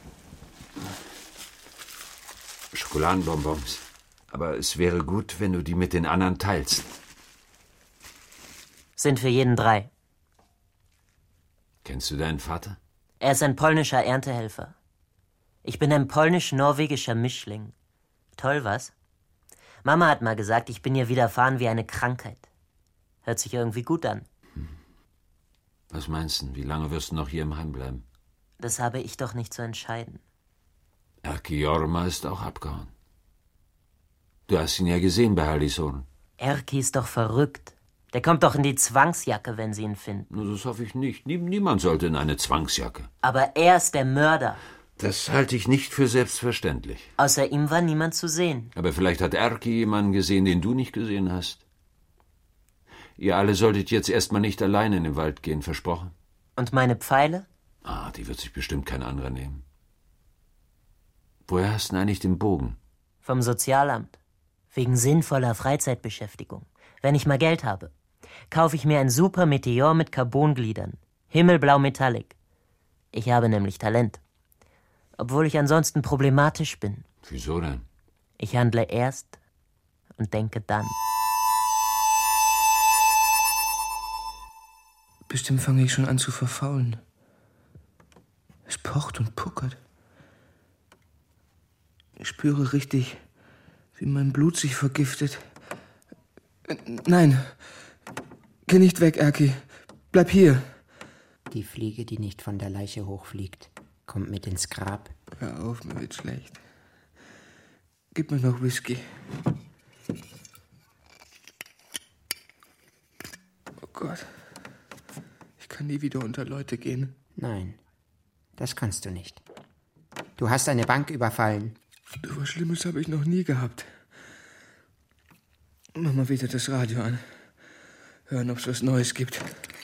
Schokoladenbonbons. Aber es wäre gut, wenn du die mit den anderen teilst. Sind für jeden drei. Kennst du deinen Vater? Er ist ein polnischer Erntehelfer. Ich bin ein polnisch-norwegischer Mischling. Toll, was? Mama hat mal gesagt, ich bin ihr widerfahren wie eine Krankheit. Hört sich irgendwie gut an. Hm. Was meinst du, wie lange wirst du noch hier im Heim bleiben? Das habe ich doch nicht zu entscheiden. Erki Jorma ist auch abgehauen. Du hast ihn ja gesehen bei Haldeshoren. Erki ist doch verrückt. Der kommt doch in die Zwangsjacke, wenn sie ihn finden. Nur das hoffe ich nicht. Niemand sollte in eine Zwangsjacke. Aber er ist der Mörder. Das halte ich nicht für selbstverständlich. Außer ihm war niemand zu sehen. Aber vielleicht hat Erki jemanden gesehen, den du nicht gesehen hast. Ihr alle solltet jetzt erstmal nicht allein in den Wald gehen, versprochen? Und meine Pfeile? Ah, die wird sich bestimmt kein anderer nehmen. Woher hast du denn eigentlich den Bogen? Vom Sozialamt. Wegen sinnvoller Freizeitbeschäftigung. Wenn ich mal Geld habe, kaufe ich mir ein super Meteor mit Carbongliedern. Himmelblau Metallic. Ich habe nämlich Talent. Obwohl ich ansonsten problematisch bin. Wieso denn? Ich handle erst und denke dann. Bestimmt fange ich schon an zu verfaulen. Es pocht und puckert. Ich spüre richtig, wie mein Blut sich vergiftet. Nein, geh nicht weg, Erki. Bleib hier. Die Fliege, die nicht von der Leiche hochfliegt, kommt mit ins Grab. Hör auf, mir wird schlecht. Gib mir noch Whisky. Oh Gott. Ich kann nie wieder unter Leute gehen. Nein, das kannst du nicht. Du hast eine Bank überfallen. So was Schlimmes habe ich noch nie gehabt. Mach mal wieder das Radio an. Hören, ob es was Neues gibt.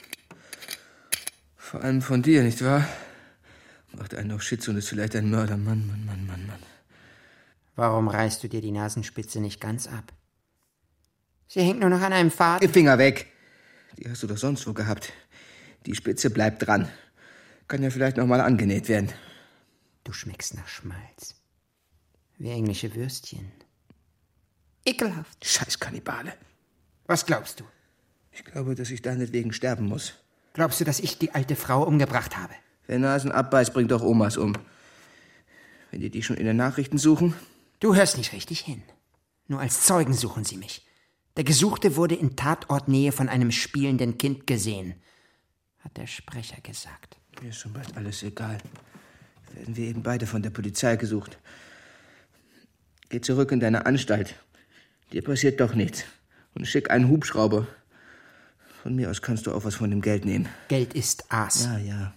Vor allem von dir, nicht wahr? Macht einen auf Shit und ist vielleicht ein Mörder. Mann, Mann, Mann, Mann, Mann. Warum reißt du dir die Nasenspitze nicht ganz ab? Sie hängt nur noch an einem Faden. Finger weg! Die hast du doch sonst wo gehabt. Die Spitze bleibt dran. Kann ja vielleicht noch mal angenäht werden. Du schmeckst nach Schmalz. Wie englische Würstchen. Ekelhaft. Scheiß Kannibale. Was glaubst du? Ich glaube, dass ich deinetwegen sterben muss. Glaubst du, dass ich die alte Frau umgebracht habe? Wer Nasen abbeißt, bringt doch Omas um. Wenn die dich schon in den Nachrichten suchen? Du hörst nicht richtig hin. Nur als Zeugen suchen sie mich. Der Gesuchte wurde in Tatortnähe von einem spielenden Kind gesehen, hat der Sprecher gesagt. Mir ist schon bald alles egal. Werden wir eben beide von der Polizei gesucht. Geh zurück in deine Anstalt. Dir passiert doch nichts. Und schick einen Hubschrauber. Von mir aus kannst du auch was von dem Geld nehmen. Geld ist Aas. Ja, ja.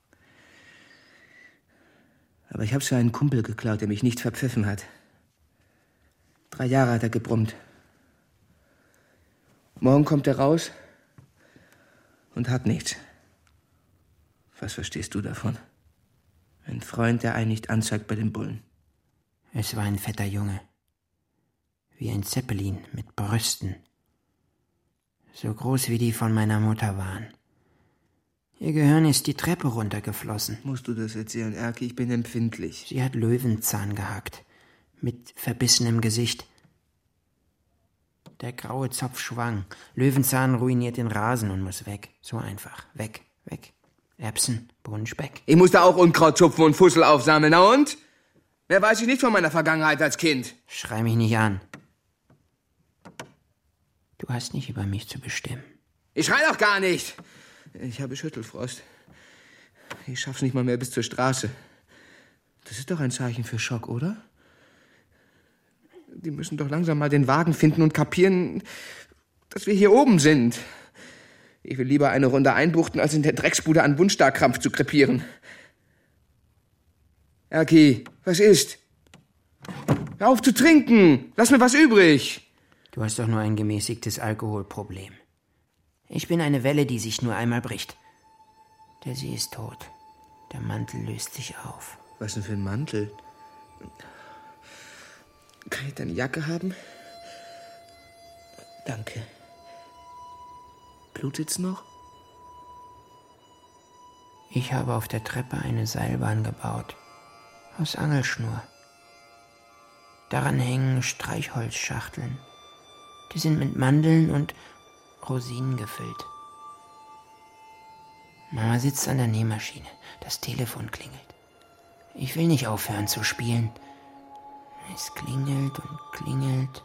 Aber ich hab's für einen Kumpel geklaut, der mich nicht verpfiffen hat. Drei Jahre hat er gebrummt. Morgen kommt er raus und hat nichts. Was verstehst du davon? Ein Freund, der einen nicht anzeigt bei den Bullen. Es war ein fetter Junge. Wie ein Zeppelin mit Brüsten. So groß wie die von meiner Mutter waren. Ihr Gehirn ist die Treppe runtergeflossen. Musst du das erzählen, Erki? Ich bin empfindlich. Sie hat Löwenzahn gehackt. Mit verbissenem Gesicht. Der graue Zopf schwang. Löwenzahn ruiniert den Rasen und muss weg. So einfach. Weg, weg. Erbsen, Bohnen, Speck. Ich musste auch Unkraut zupfen und Fussel aufsammeln. Na und? Mehr weiß ich nicht von meiner Vergangenheit als Kind. Schrei mich nicht an. Du hast nicht über mich zu bestimmen. Ich schrei doch gar nicht. Ich habe Schüttelfrost. Ich schaff's nicht mal mehr bis zur Straße. Das ist doch ein Zeichen für Schock, oder? Die müssen doch langsam mal den Wagen finden und kapieren, dass wir hier oben sind. Ich will lieber eine Runde einbuchten, als in der Drecksbude an Wundstarkrampf zu krepieren. Erki, was ist? Hör auf zu trinken! Lass mir was übrig! Du hast doch nur ein gemäßigtes Alkoholproblem. Ich bin eine Welle, die sich nur einmal bricht. Der See ist tot. Der Mantel löst sich auf. Was denn für ein Mantel? Kann ich deine Jacke haben? Danke. Blutet's noch? Ich habe auf der Treppe eine Seilbahn gebaut. Aus Angelschnur. Daran hängen Streichholzschachteln. Die sind mit Mandeln und Rosinen gefüllt. Mama sitzt an der Nähmaschine. Das Telefon klingelt. Ich will nicht aufhören zu spielen. Es klingelt und klingelt.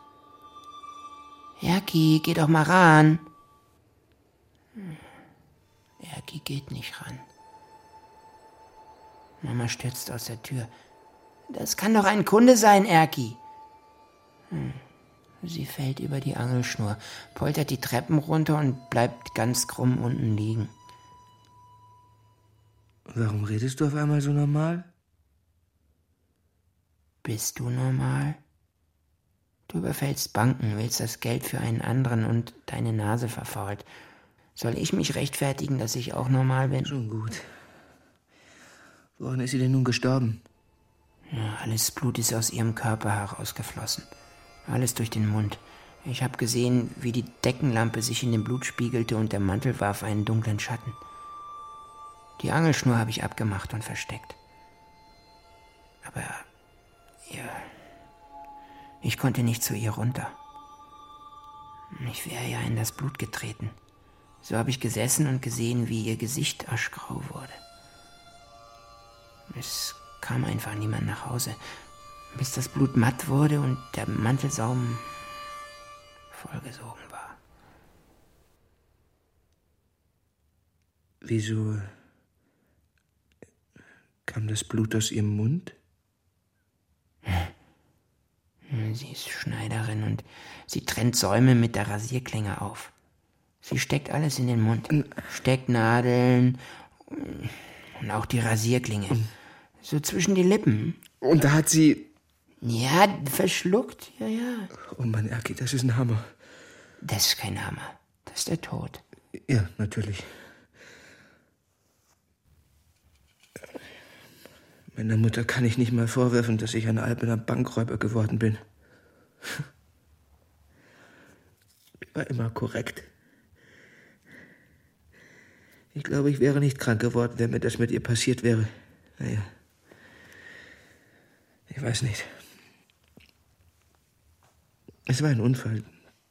Erki, geh doch mal ran. Erki geht nicht ran. Mama stürzt aus der Tür. Das kann doch ein Kunde sein, Erki. Hm. Sie fällt über die Angelschnur, poltert die Treppen runter und bleibt ganz krumm unten liegen. Warum redest du auf einmal so normal? Bist du normal? Du überfällst Banken, willst das Geld für einen anderen und deine Nase verfault. Soll ich mich rechtfertigen, dass ich auch normal bin? Schon gut. Woran ist sie denn nun gestorben? Ja, alles Blut ist aus ihrem Körper herausgeflossen. Alles durch den Mund. Ich habe gesehen, wie die Deckenlampe sich in dem Blut spiegelte und der Mantel warf einen dunklen Schatten. Die Angelschnur habe ich abgemacht und versteckt. Aber, ja, ich konnte nicht zu ihr runter. Ich wäre ja in das Blut getreten. So habe ich gesessen und gesehen, wie ihr Gesicht aschgrau wurde. Es kam einfach niemand nach Hause, bis das Blut matt wurde und der Mantelsaum vollgesogen war. Wieso kam das Blut aus ihrem Mund? Sie ist Schneiderin und sie trennt Säume mit der Rasierklinge auf. Sie steckt alles in den Mund. Stecknadeln und auch die Rasierklinge. So zwischen die Lippen. Und da hat sie... Ja, verschluckt, ja, ja. Oh Mann, Erki, das ist ein Hammer. Das ist kein Hammer. Das ist der Tod. Ja, natürlich. Meiner Mutter kann ich nicht mal vorwerfen, dass ich ein alberner Bankräuber geworden bin. Ich war immer korrekt. Ich glaube, ich wäre nicht krank geworden, wenn mir das mit ihr passiert wäre. Naja. Ich weiß nicht. Es war ein Unfall.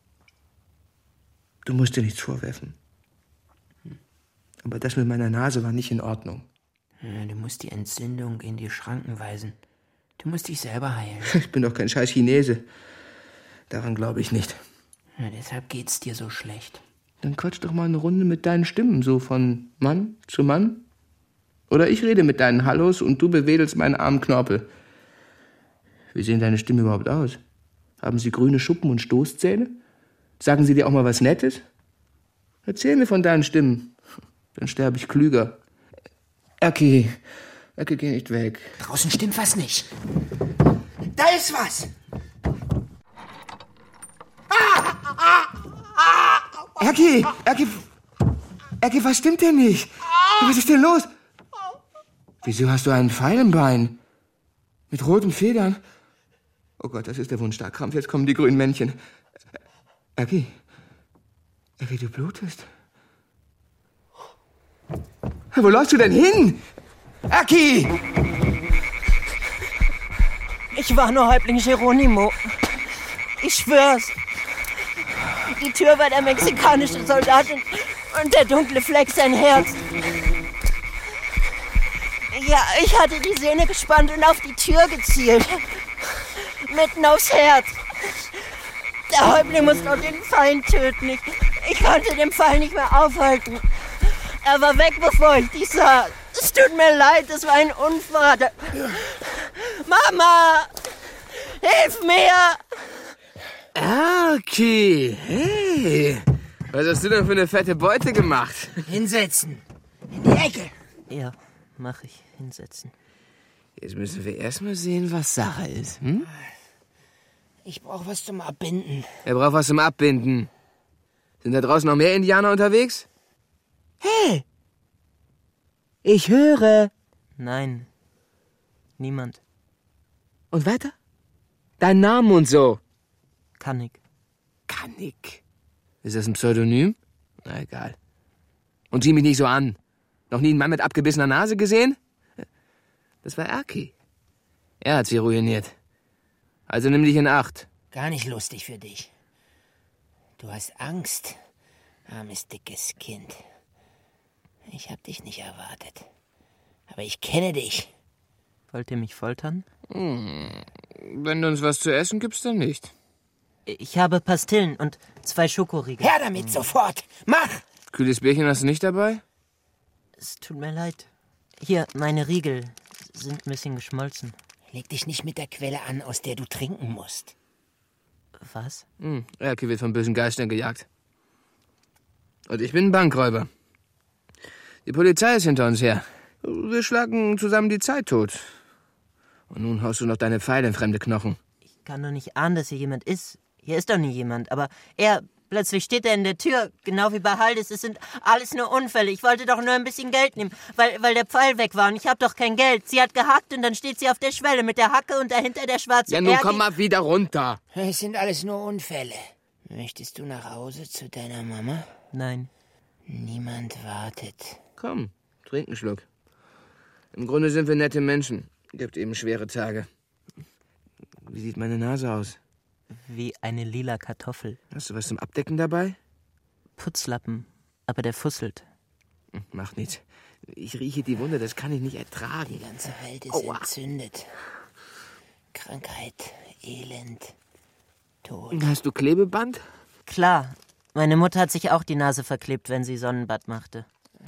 Du musst dir nichts vorwerfen. Aber das mit meiner Nase war nicht in Ordnung. Ja, du musst die Entzündung in die Schranken weisen. Du musst dich selber heilen. Ich bin doch kein scheiß Chinese. Daran glaube ich nicht. Ja, deshalb geht's dir so schlecht. Dann quatsch doch mal eine Runde mit deinen Stimmen, so von Mann zu Mann. Oder ich rede mit deinen Hallos und du bewedelst meinen armen Knorpel. Wie sehen deine Stimmen überhaupt aus? Haben sie grüne Schuppen und Stoßzähne? Sagen sie dir auch mal was Nettes? Erzähl mir von deinen Stimmen. Dann sterbe ich klüger. Erki, Erki, geh nicht weg. Draußen stimmt was nicht. Da ist was! Erki, Erki, Erki, was stimmt denn nicht? Was ist denn los? Wieso hast du einen Pfeil im Bein? Mit roten Federn? Oh Gott, das ist der Wundstarkrampf. Jetzt kommen die grünen Männchen. Erki, Erki, du blutest. Wo läufst du denn hin? Erki! Ich war nur Häuptling Geronimo. Ich schwör's. Die Tür war der mexikanische Soldat und, und der dunkle Fleck sein Herz. Ja, ich hatte die Sehne gespannt und auf die Tür gezielt. Mitten aufs Herz. Der Häuptling muss noch den Feind töten. Ich, ich konnte den Pfeil nicht mehr aufhalten. Er war weg, bevor ich dich sah. Es tut mir leid, es war ein Unfall. Mama! Hilf mir! Erki, hey. Was hast du denn für eine fette Beute gemacht? Hinsetzen. In die Ecke. Ja, mach ich. Hinsetzen. Jetzt müssen wir erstmal sehen, was Sache ist. Hm? Ich brauch was zum Abbinden. Er braucht was zum Abbinden. Sind da draußen noch mehr Indianer unterwegs? Hey! Ich höre. Nein. Niemand. Und weiter? Dein Name und so. Kannig. Kannig. Ist das ein Pseudonym? Na egal. Und sieh mich nicht so an. Noch nie einen Mann mit abgebissener Nase gesehen? Das war Erki. Er hat sie ruiniert. Also nimm dich in Acht. Gar nicht lustig für dich. Du hast Angst, armes, dickes Kind. Ich hab dich nicht erwartet. Aber ich kenne dich. Wollt ihr mich foltern? Hm. Wenn du uns was zu essen gibst, dann nicht. Ich habe Pastillen und zwei Schokoriegel. Her damit, hm. sofort! Mach! Kühles Bierchen hast du nicht dabei? Es tut mir leid. Hier, meine Riegel sind ein bisschen geschmolzen. Leg dich nicht mit der Quelle an, aus der du trinken musst. Was? Hm. Erki wird von bösen Geistern gejagt. Und ich bin ein Bankräuber. Die Polizei ist hinter uns her. Wir schlagen zusammen die Zeit tot. Und nun haust du noch deine Pfeile in fremde Knochen. Ich kann doch nicht ahnen, dass hier jemand ist. Hier ist doch nie jemand. Aber er, plötzlich steht er in der Tür, genau wie bei Haldes. Es sind alles nur Unfälle. Ich wollte doch nur ein bisschen Geld nehmen, weil, weil der Pfeil weg war. Und ich habe doch kein Geld. Sie hat gehackt und dann steht sie auf der Schwelle mit der Hacke und dahinter der schwarze Ja, nun Erki. komm mal wieder runter. Es sind alles nur Unfälle. Möchtest du nach Hause zu deiner Mama? Nein. Niemand wartet. Komm, trink einen Schluck. Im Grunde sind wir nette Menschen. Gibt eben schwere Tage. Wie sieht meine Nase aus? Wie eine lila Kartoffel. Hast du was zum Abdecken dabei? Putzlappen, aber der fusselt. Hm, macht nichts. Ich rieche die Wunde, das kann ich nicht ertragen. Die ganze Welt ist Aua. entzündet. Krankheit, Elend, Tod. Hast du Klebeband? Klar. Meine Mutter hat sich auch die Nase verklebt, wenn sie Sonnenbad machte.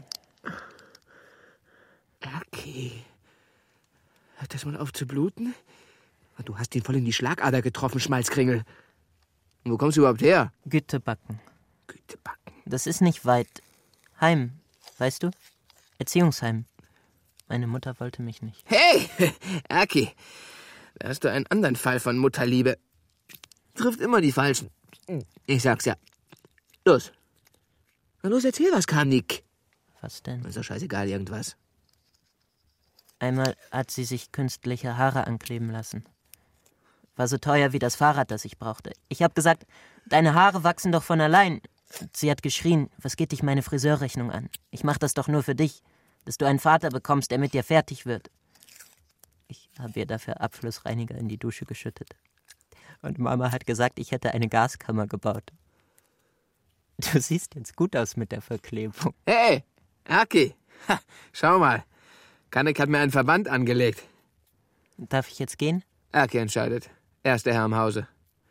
Okay. Hört das mal auf zu bluten? Du hast ihn voll in die Schlagader getroffen, Schmalzkringel. Und wo kommst du überhaupt her? Gütebacken. Gütebacken. Das ist nicht weit. Heim, weißt du? Erziehungsheim. Meine Mutter wollte mich nicht. Hey, Erki, da hast du einen anderen Fall von Mutterliebe. Trifft immer die Falschen. Ich sag's ja. Los. Na los, erzähl was, Kannig. Was denn? Ist doch scheißegal, irgendwas. Einmal hat sie sich künstliche Haare ankleben lassen. War so teuer wie das Fahrrad, das ich brauchte. Ich habe gesagt, deine Haare wachsen doch von allein. Sie hat geschrien, was geht dich meine Friseurrechnung an? Ich mach das doch nur für dich, dass du einen Vater bekommst, der mit dir fertig wird. Ich habe ihr dafür Abflussreiniger in die Dusche geschüttet. Und Mama hat gesagt, ich hätte eine Gaskammer gebaut. Du siehst jetzt gut aus mit der Verklebung. Hey, Erki, ha, schau mal. Kannig hat mir einen Verband angelegt. Darf ich jetzt gehen? Erki entscheidet. Er ist der Herr im Hause.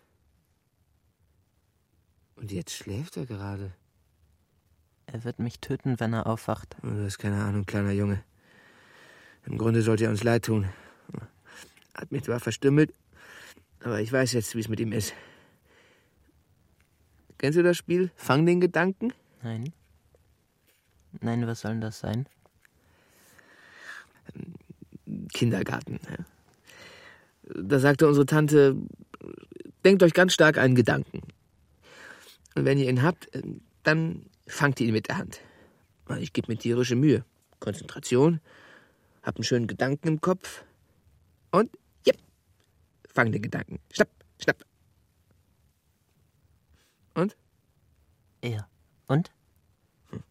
Und jetzt schläft er gerade. Er wird mich töten, wenn er aufwacht. Oh, du hast keine Ahnung, kleiner Junge. Im Grunde sollte er uns leid tun. Hat mich zwar verstümmelt, aber ich weiß jetzt, wie es mit ihm ist. Kennst du das Spiel? Fang den Gedanken? Nein. Nein, was soll denn das sein? Kindergarten. Da sagte unsere Tante, denkt euch ganz stark einen Gedanken. Und wenn ihr ihn habt, dann fangt ihr ihn mit der Hand. Ich gebe mir tierische Mühe. Konzentration, hab einen schönen Gedanken im Kopf und, ja, fang den Gedanken. Schnapp, schnapp. Und? Ja. Und? Hm.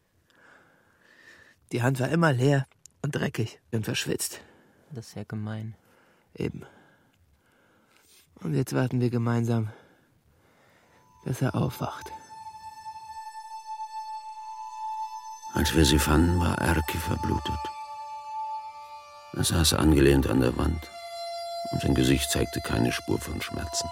Die Hand war immer leer und dreckig und verschwitzt. Das ist ja gemein. Eben. Und jetzt warten wir gemeinsam, dass er aufwacht. Als wir sie fanden, war Erki verblutet. Er saß angelehnt an der Wand und sein Gesicht zeigte keine Spur von Schmerzen.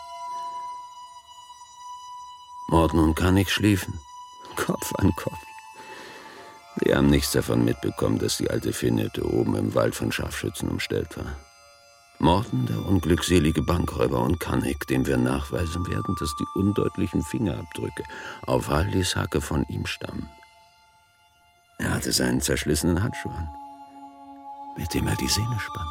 Morten und Kannig schliefen, Kopf an Kopf. Sie haben nichts davon mitbekommen, dass die alte Finnete oben im Wald von Scharfschützen umstellt war. Morton, der unglückselige Bankräuber, und Kannig, dem wir nachweisen werden, dass die undeutlichen Fingerabdrücke auf Haldis Hacke von ihm stammen. Er hatte seinen zerschlissenen Handschuh an, mit dem er die Sehne spannt.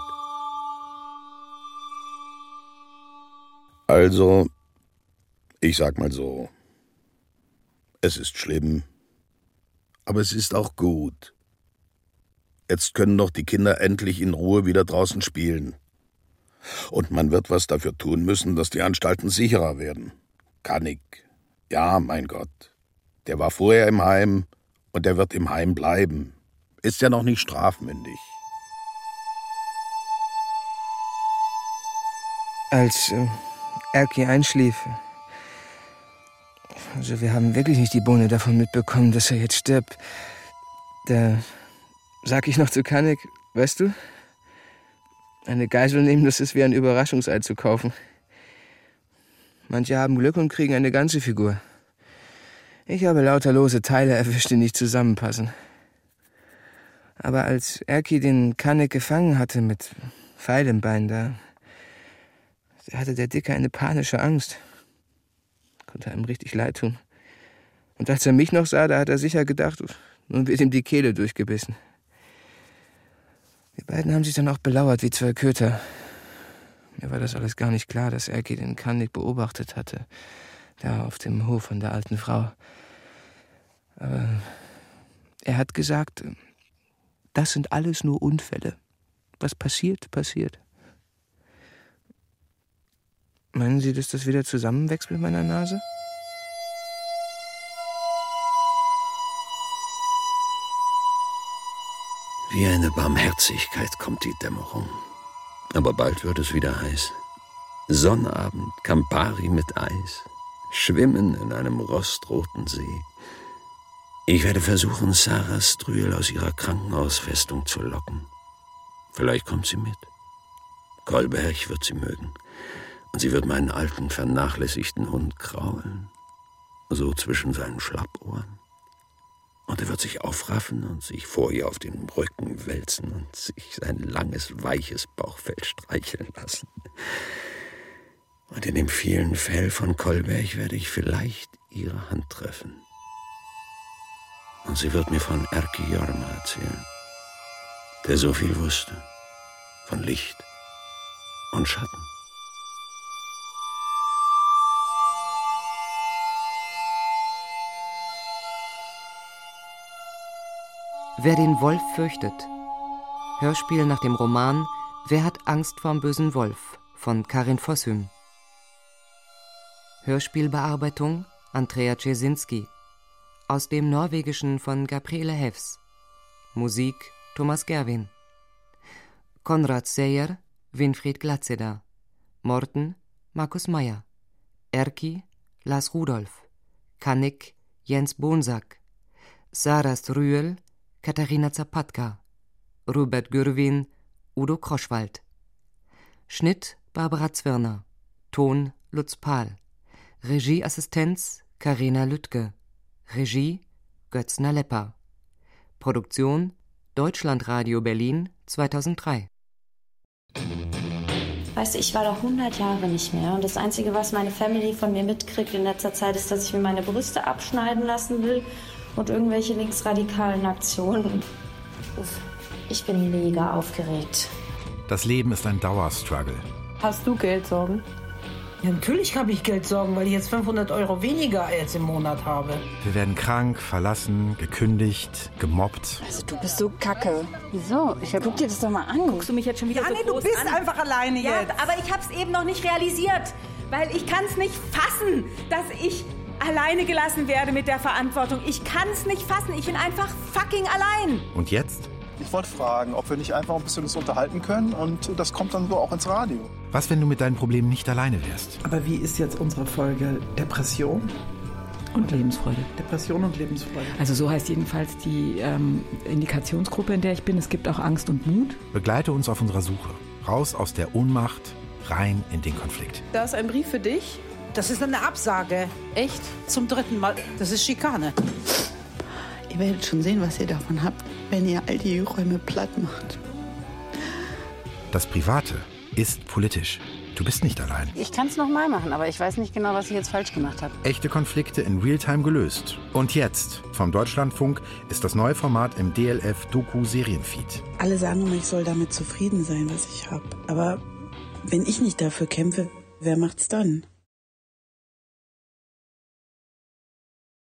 Also, ich sag mal so, es ist schlimm, aber es ist auch gut. Jetzt können doch die Kinder endlich in Ruhe wieder draußen spielen. Und man wird was dafür tun müssen, dass die Anstalten sicherer werden. Kannig. Ja, mein Gott. Der war vorher im Heim und der wird im Heim bleiben. Ist ja noch nicht strafmündig. Als äh, Erki einschlief, also wir haben wirklich nicht die Bohne davon mitbekommen, dass er jetzt stirbt. Da sag ich noch zu Kannig, weißt du, eine Geisel nehmen, das ist wie ein Überraschungsei zu kaufen. Manche haben Glück und kriegen eine ganze Figur. Ich habe lauter lose Teile erwischt, die nicht zusammenpassen. Aber als Erki den Kannig gefangen hatte mit Pfeil im Bein, da, da hatte der Dicke eine panische Angst. Konnte einem richtig leid tun. Und als er mich noch sah, da hat er sicher gedacht, nun wird ihm die Kehle durchgebissen. Die beiden haben sich dann auch belauert wie zwei Köter. Mir war das alles gar nicht klar, dass Erki den Kannig beobachtet hatte, da auf dem Hof von der alten Frau. Aber er hat gesagt, das sind alles nur Unfälle. Was passiert, passiert. Meinen Sie, dass das wieder zusammenwächst mit meiner Nase? Wie eine Barmherzigkeit kommt die Dämmerung. Aber bald wird es wieder heiß. Sonnabend, Campari mit Eis, Schwimmen in einem rostroten See. Ich werde versuchen, Sarah Strühl aus ihrer Krankenhausfestung zu locken. Vielleicht kommt sie mit. Kolberg wird sie mögen. Und sie wird meinen alten, vernachlässigten Hund kraulen. So zwischen seinen Schlappohren. Und er wird sich aufraffen und sich vor ihr auf den Rücken wälzen und sich sein langes, weiches Bauchfell streicheln lassen. Und in dem vielen Fell von Kolberg werde ich vielleicht ihre Hand treffen. Und sie wird mir von Erki Jorma erzählen, der so viel wusste, von Licht und Schatten. Wer den Wolf fürchtet. Hörspiel nach dem Roman Wer hat Angst vorm bösen Wolf von Karin Fossum. Hörspielbearbeitung Andrea Czesinski. Aus dem Norwegischen von Gabriele Hevs. Musik Thomas Gerwin. Konrad Seyer, Winfried Glatzeder. Morten, Markus Meyer. Erki, Lars Rudolph. Kannig, Jens Bonsack. Sarah Strühl, Katharina Zapatka. Robert Gürwin, Udo Kroschwald. Schnitt Barbara Zwirner. Ton Lutz Pahl. Regieassistenz Karina Lüttke. Regie Götzner Lepper. Produktion Deutschlandradio Berlin zweitausenddrei. Weißt du, ich war doch hundert Jahre nicht mehr und das Einzige, was meine Family von mir mitkriegt in letzter Zeit, ist, dass ich mir meine Brüste abschneiden lassen will und irgendwelche linksradikalen Aktionen. Uff, ich bin mega aufgeregt. Das Leben ist ein Dauerstruggle. Hast du Geldsorgen? Ja, natürlich habe ich Geldsorgen, weil ich jetzt fünfhundert Euro weniger als im Monat habe. Wir werden krank, verlassen, gekündigt, gemobbt. Also du bist so kacke. Wieso? Ich guck dir das doch mal an. Guckst du mich jetzt schon wieder ja, so nee, groß du bist an? einfach alleine ja, jetzt. aber ich hab's eben noch nicht realisiert. Weil ich kann's nicht fassen, dass ich alleine gelassen werde mit der Verantwortung. Ich kann's nicht fassen. Ich bin einfach fucking allein. Und jetzt? Ich wollte fragen, ob wir nicht einfach ein bisschen uns unterhalten können und das kommt dann so auch ins Radio. Was, wenn du mit deinen Problemen nicht alleine wärst? Aber wie ist jetzt unsere Folge? Depression? Und Lebensfreude. Depression und Lebensfreude. Also so heißt jedenfalls die ähm, Indikationsgruppe, in der ich bin. Es gibt auch Angst und Mut. Begleite uns auf unserer Suche. Raus aus der Ohnmacht, rein in den Konflikt. Da ist ein Brief für dich. Das ist eine Absage. Echt? Zum dritten Mal. Das ist Schikane. Ihr werdet schon sehen, was ihr davon habt, wenn ihr all die Räume platt macht. Das Private ist politisch. Du bist nicht allein. Ich kann es nochmal machen, aber ich weiß nicht genau, was ich jetzt falsch gemacht habe. Echte Konflikte in Realtime gelöst. Und jetzt, vom Deutschlandfunk, ist das neue Format im D L F-Doku-Serienfeed. Alle sagen immer, ich soll damit zufrieden sein, was ich habe. Aber wenn ich nicht dafür kämpfe, wer macht's dann?